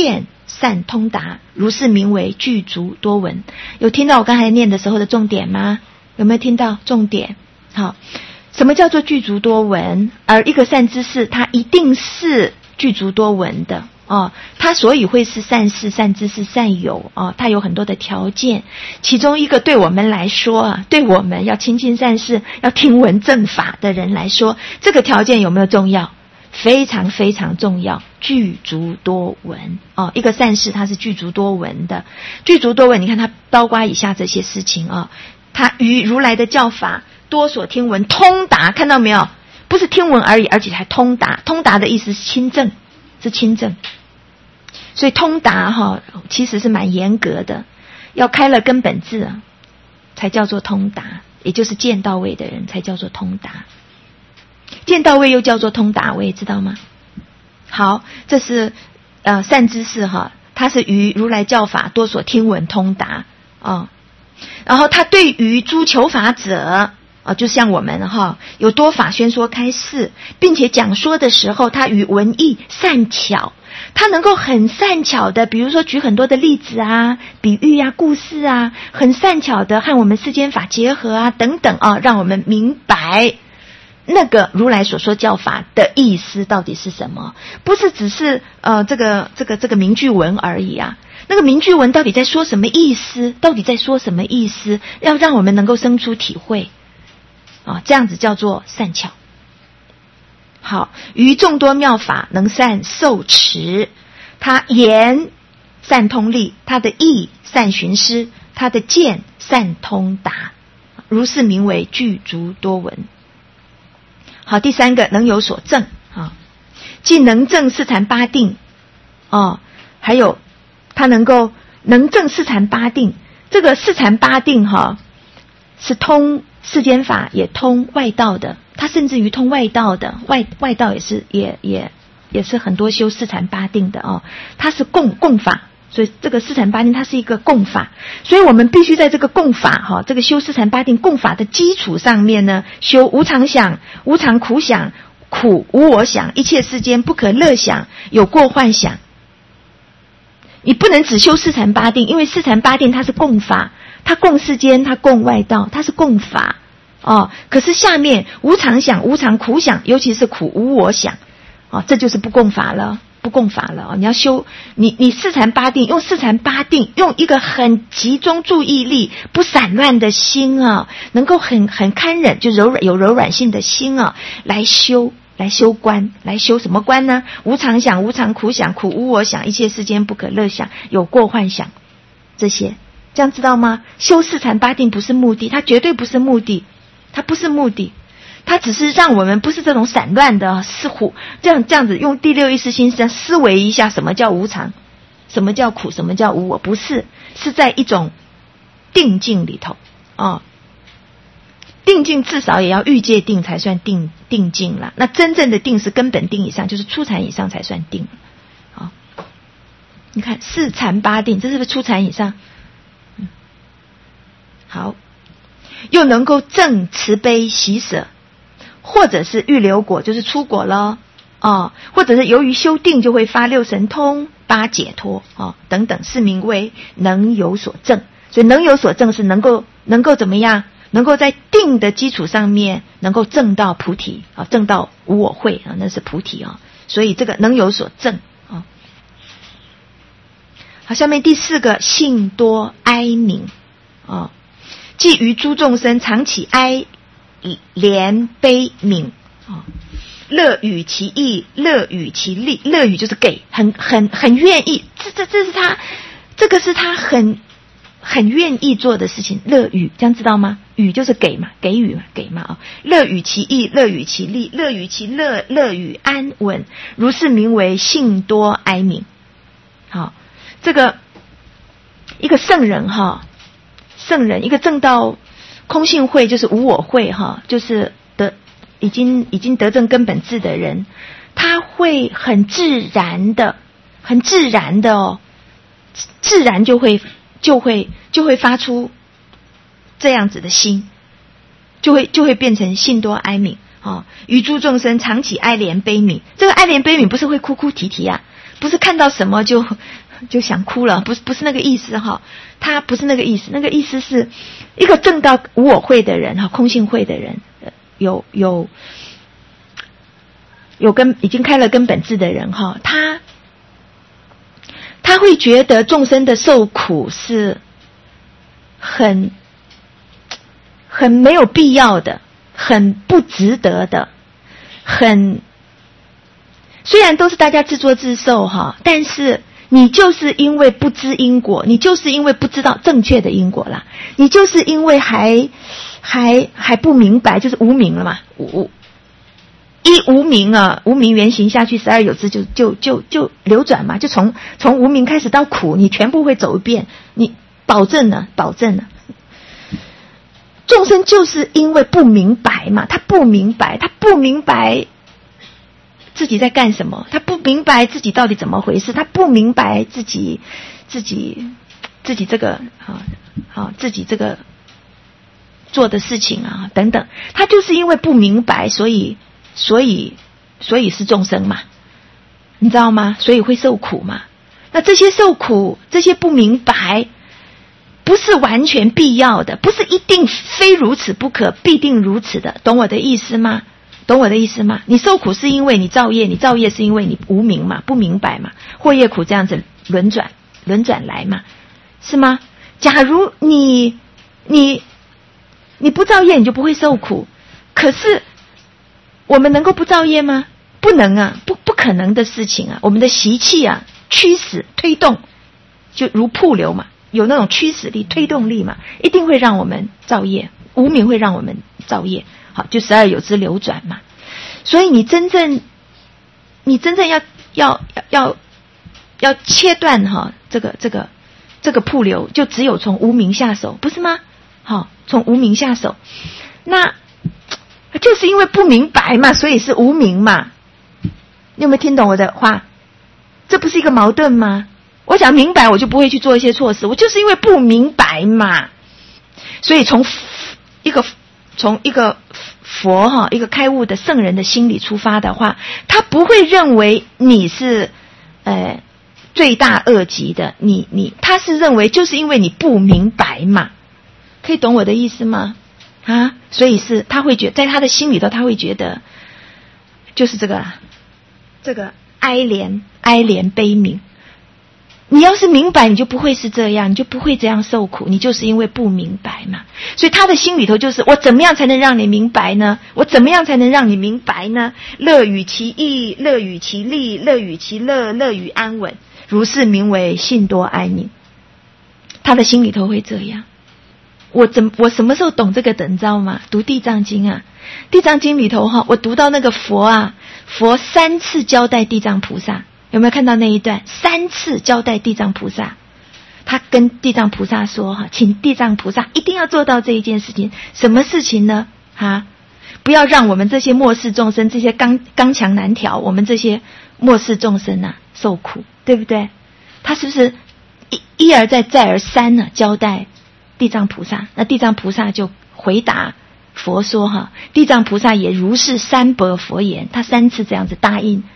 善通达，如是名为具足多闻。有听到我刚才念的时候的重点吗？有没有听到重点？好，什么叫做具足多闻？而一个善知识，它一定是具足多闻的哦，它所以会是善事、善知识、善友哦，它有很多的条件，其中一个对我们来说啊，对我们要亲近善事、要听闻正法的人来说，这个条件有没有重要？非常非常重要，具足多闻哦，一个善事它是具足多闻的，具足多闻，你看它包括以下这些事情哦，它于如来的教法多所听闻，通达，看到没有？不是听闻而已，而且还通达。通达的意思是亲证，是亲证。所以通达哈，其实是蛮严格的，要开了根本智啊，才叫做通达，也就是见到位的人才叫做通达。见到位又叫做通达位，知道吗？好，这是善知识哈，他是于如来教法多所听闻通达哦。然后他对于诸求法者就像我们哈，有多法宣说开示，并且讲说的时候，他与文艺善巧，他能够很善巧的，比如说举很多的例子啊、比喻啊、故事啊，很善巧的和我们世间法结合啊等等啊，让我们明白那个如来所说教法的意思到底是什么，不是只是这个名句文而已啊。那个名句文到底在说什么意思？到底在说什么意思？要让我们能够生出体会这样子叫做善巧。好，于众多妙法能善受持，他言善通利，他的意善寻思，他的见善通达，如是名为具足多闻。好，第三个能有所证既能证四禅八定还有他能证四禅八定。这个四禅八定是通世间法也通外道的，他甚至于通外道的，外道也是很多修四禅八定的它是共法，所以这个四禅八定它是一个共法，所以我们必须在这个共法这个修四禅八定共法的基础上面呢，修无常想、无常苦想、苦无我想、一切世间不可乐想、有过幻想。你不能只修四禅八定，因为四禅八定它是共法，它共世间，它共外道，它是共法可是下面无常想、无常苦想，尤其是苦无我想这就是不共法了。你要修你四禅八定，用四禅八定，用一个很集中注意力、不散乱的心能够很堪忍，就有柔软性的心来修观，来修什么观呢？无常想、无常苦想、苦无我想、一切世间不可乐想、有过幻想，这些这样知道吗？修四禅八定不是目的，它绝对不是目的，它不是目的，它只是让我们不是这种散乱的这样子用第六意识心思维一下什么叫无常，什么叫苦，什么叫无我，不是，是在一种定境里头定境至少也要欲界定才算定境啦。那真正的定是根本定以上，就是初禅以上才算定你看四禅八定，这是不是初禅以上？好，又能够证慈悲喜舍，或者是预流果，就是出果了或者是由于修定就会发六神通、八解脱等等，是名为能有所证。所以能有所证是能够怎么样？能够在定的基础上面能够证到菩提证到无我慧那是菩提所以这个能有所证好，下面第四个性多哀悯即于诸众生常起哀怜悲悯乐与其意，乐与其利，乐与就是给，很愿意，这是他，这个是他很愿意做的事情，乐与，这样知道吗？与就是给嘛，给予嘛，给嘛乐与其意，乐与其利，乐与其乐，乐与安稳，如是名为性多哀悯。好，这个一个圣人一个证到空性慧，就是无我慧就是已经得证根本智的人，他会很自然的自然就会发出这样子的心，就会变成性多哀悯于诸众生常起哀怜悲悯。这个哀怜悲悯不是会哭哭啼啼不是看到什么就就想哭了，不是那个意思哈，他不是那个意思，那个意思是一个证到无我会的人哈，空性会的人，有已经开了根本智的人哈，他会觉得众生的受苦是很没有必要的，很不值得的，虽然都是大家自作自受哈，但是你就是因为不知因果，你就是因为不知道正确的因果啦，你就是因为还不明白，就是无明了嘛，无明啊，无明原形下去，12有支就流转嘛，就从无明开始到苦，你全部会走一遍，你保证了。众生就是因为不明白嘛，他不明白自己在干什么，他不明白自己到底怎么回事，他不明白自己这个自己这个做的事情啊等等，他就是因为不明白，所以是众生嘛，你知道吗？所以会受苦嘛。那这些受苦，这些不明白，不是完全必要的，不是一定非如此不可，必定如此的，懂我的意思吗？你受苦是因为你造业，你造业是因为你无明嘛，不明白嘛，祸业苦这样子轮转来嘛，是吗？假如你不造业，你就不会受苦。可是我们能够不造业吗？不能啊，不可能的事情啊。我们的习气啊，驱使推动，就如瀑流嘛，有那种驱使力、推动力嘛，一定会让我们造业，无明会让我们造业。好，就12有支流转嘛。所以你真正要切断哈这个瀑流，就只有从无明下手，不是吗？好，从无明下手，那就是因为不明白嘛，所以是无明嘛。你有没有听懂我的话？这不是一个矛盾吗？我想明白，我就不会去做一些错事，我就是因为不明白嘛。所以从一个佛哈，一个开悟的圣人的心理出发的话，他不会认为你是罪大恶极的，他是认为就是因为你不明白嘛。可以懂我的意思吗？啊，所以是他会觉得，在他的心里头，他会觉得就是这个哀怜悲悯。你要是明白，你就不会是这样，你就不会这样受苦，你就是因为不明白嘛。所以他的心里头就是，我怎么样才能让你明白呢？乐与其意，乐与其利，乐与其乐，乐与安稳，如是名为信多安宁。他的心里头会这样。我什么时候懂这个的，你知道吗？读地藏经啊，地藏经里头我读到那个佛3次交代地藏菩萨，有没有看到那一段？3次交代地藏菩萨，他跟地藏菩萨说请地藏菩萨一定要做到这一件事情。什么事情呢？不要让我们这些末世众生，这些刚强难调，我们这些末世众生受苦，对不对？他是不是一而再再而三呢交代地藏菩萨？那地藏菩萨就回答佛说地藏菩萨也如是三白佛言，他3次这样子答应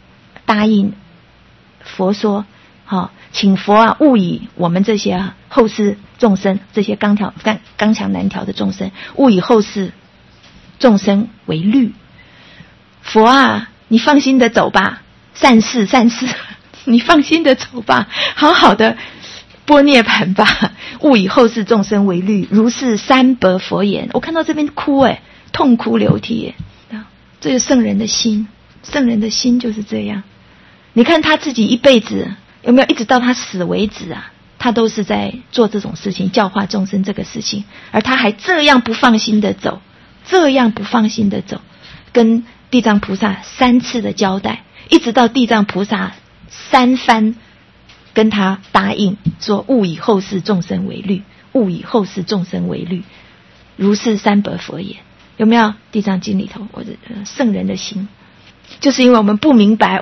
佛说请佛勿以我们这些后世众生，这些刚强难调的众生，勿以后世众生为虑。佛你放心的走吧，善事你放心的走吧，好好的般涅盘吧，勿以后世众生为虑，如是三白佛言。我看到这边哭痛哭流涕这是圣人的心，圣人的心就是这样。你看他自己一辈子有没有一直到他死为止他都是在做这种事情，教化众生这个事情，而他还这样不放心的走，跟地藏菩萨3次的交代，一直到地藏菩萨3番跟他答应说勿以后世众生为虑，如是三白佛言。有没有？地藏经里头，我的圣人的心，就是因为我们不明白，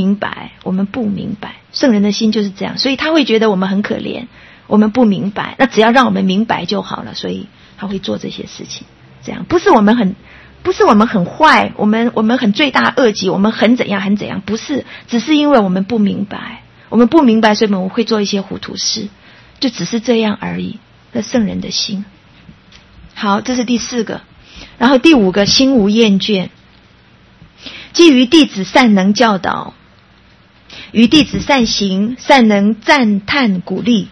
圣人的心就是这样，所以他会觉得我们很可怜，我们不明白，那只要让我们明白就好了，所以他会做这些事情。这样不是我们很坏，我们很罪大恶极，我们很怎样，不是，只是因为我们不明白， 我们不明白，所以我们会做一些糊涂事，就只是这样而已。那圣人的心。好，这是第4个。然后第5个，心无厌倦。基于弟子善能教导，于弟子善行，善能赞叹鼓励，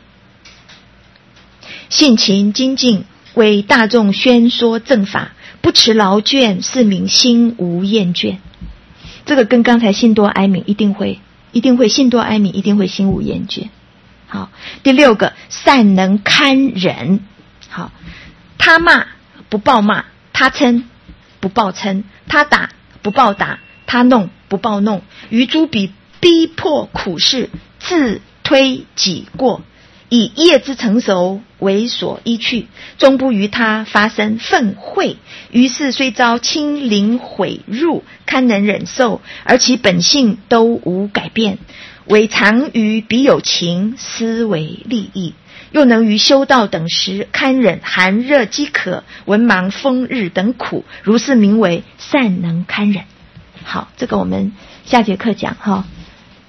性情精进，为大众宣说正法，不持劳倦，是名心无厌倦。这个跟刚才信多哀悯一定会信多哀悯，一定会心无厌倦。好，第6个，善能堪忍。好，他骂不报骂，他嗔不报嗔，他打不报打，他弄不报弄，于诸逼迫苦事，自推己过，以业之成熟为所依据，终不于他发生愤恚，于是虽遭亲临毁辱，堪能忍受，而其本性都无改变，唯常于彼有情，思为利益，又能于修道等时堪忍寒热饥渴、文盲风日等苦，如是名为善能堪忍。好，这个我们下节课讲哈。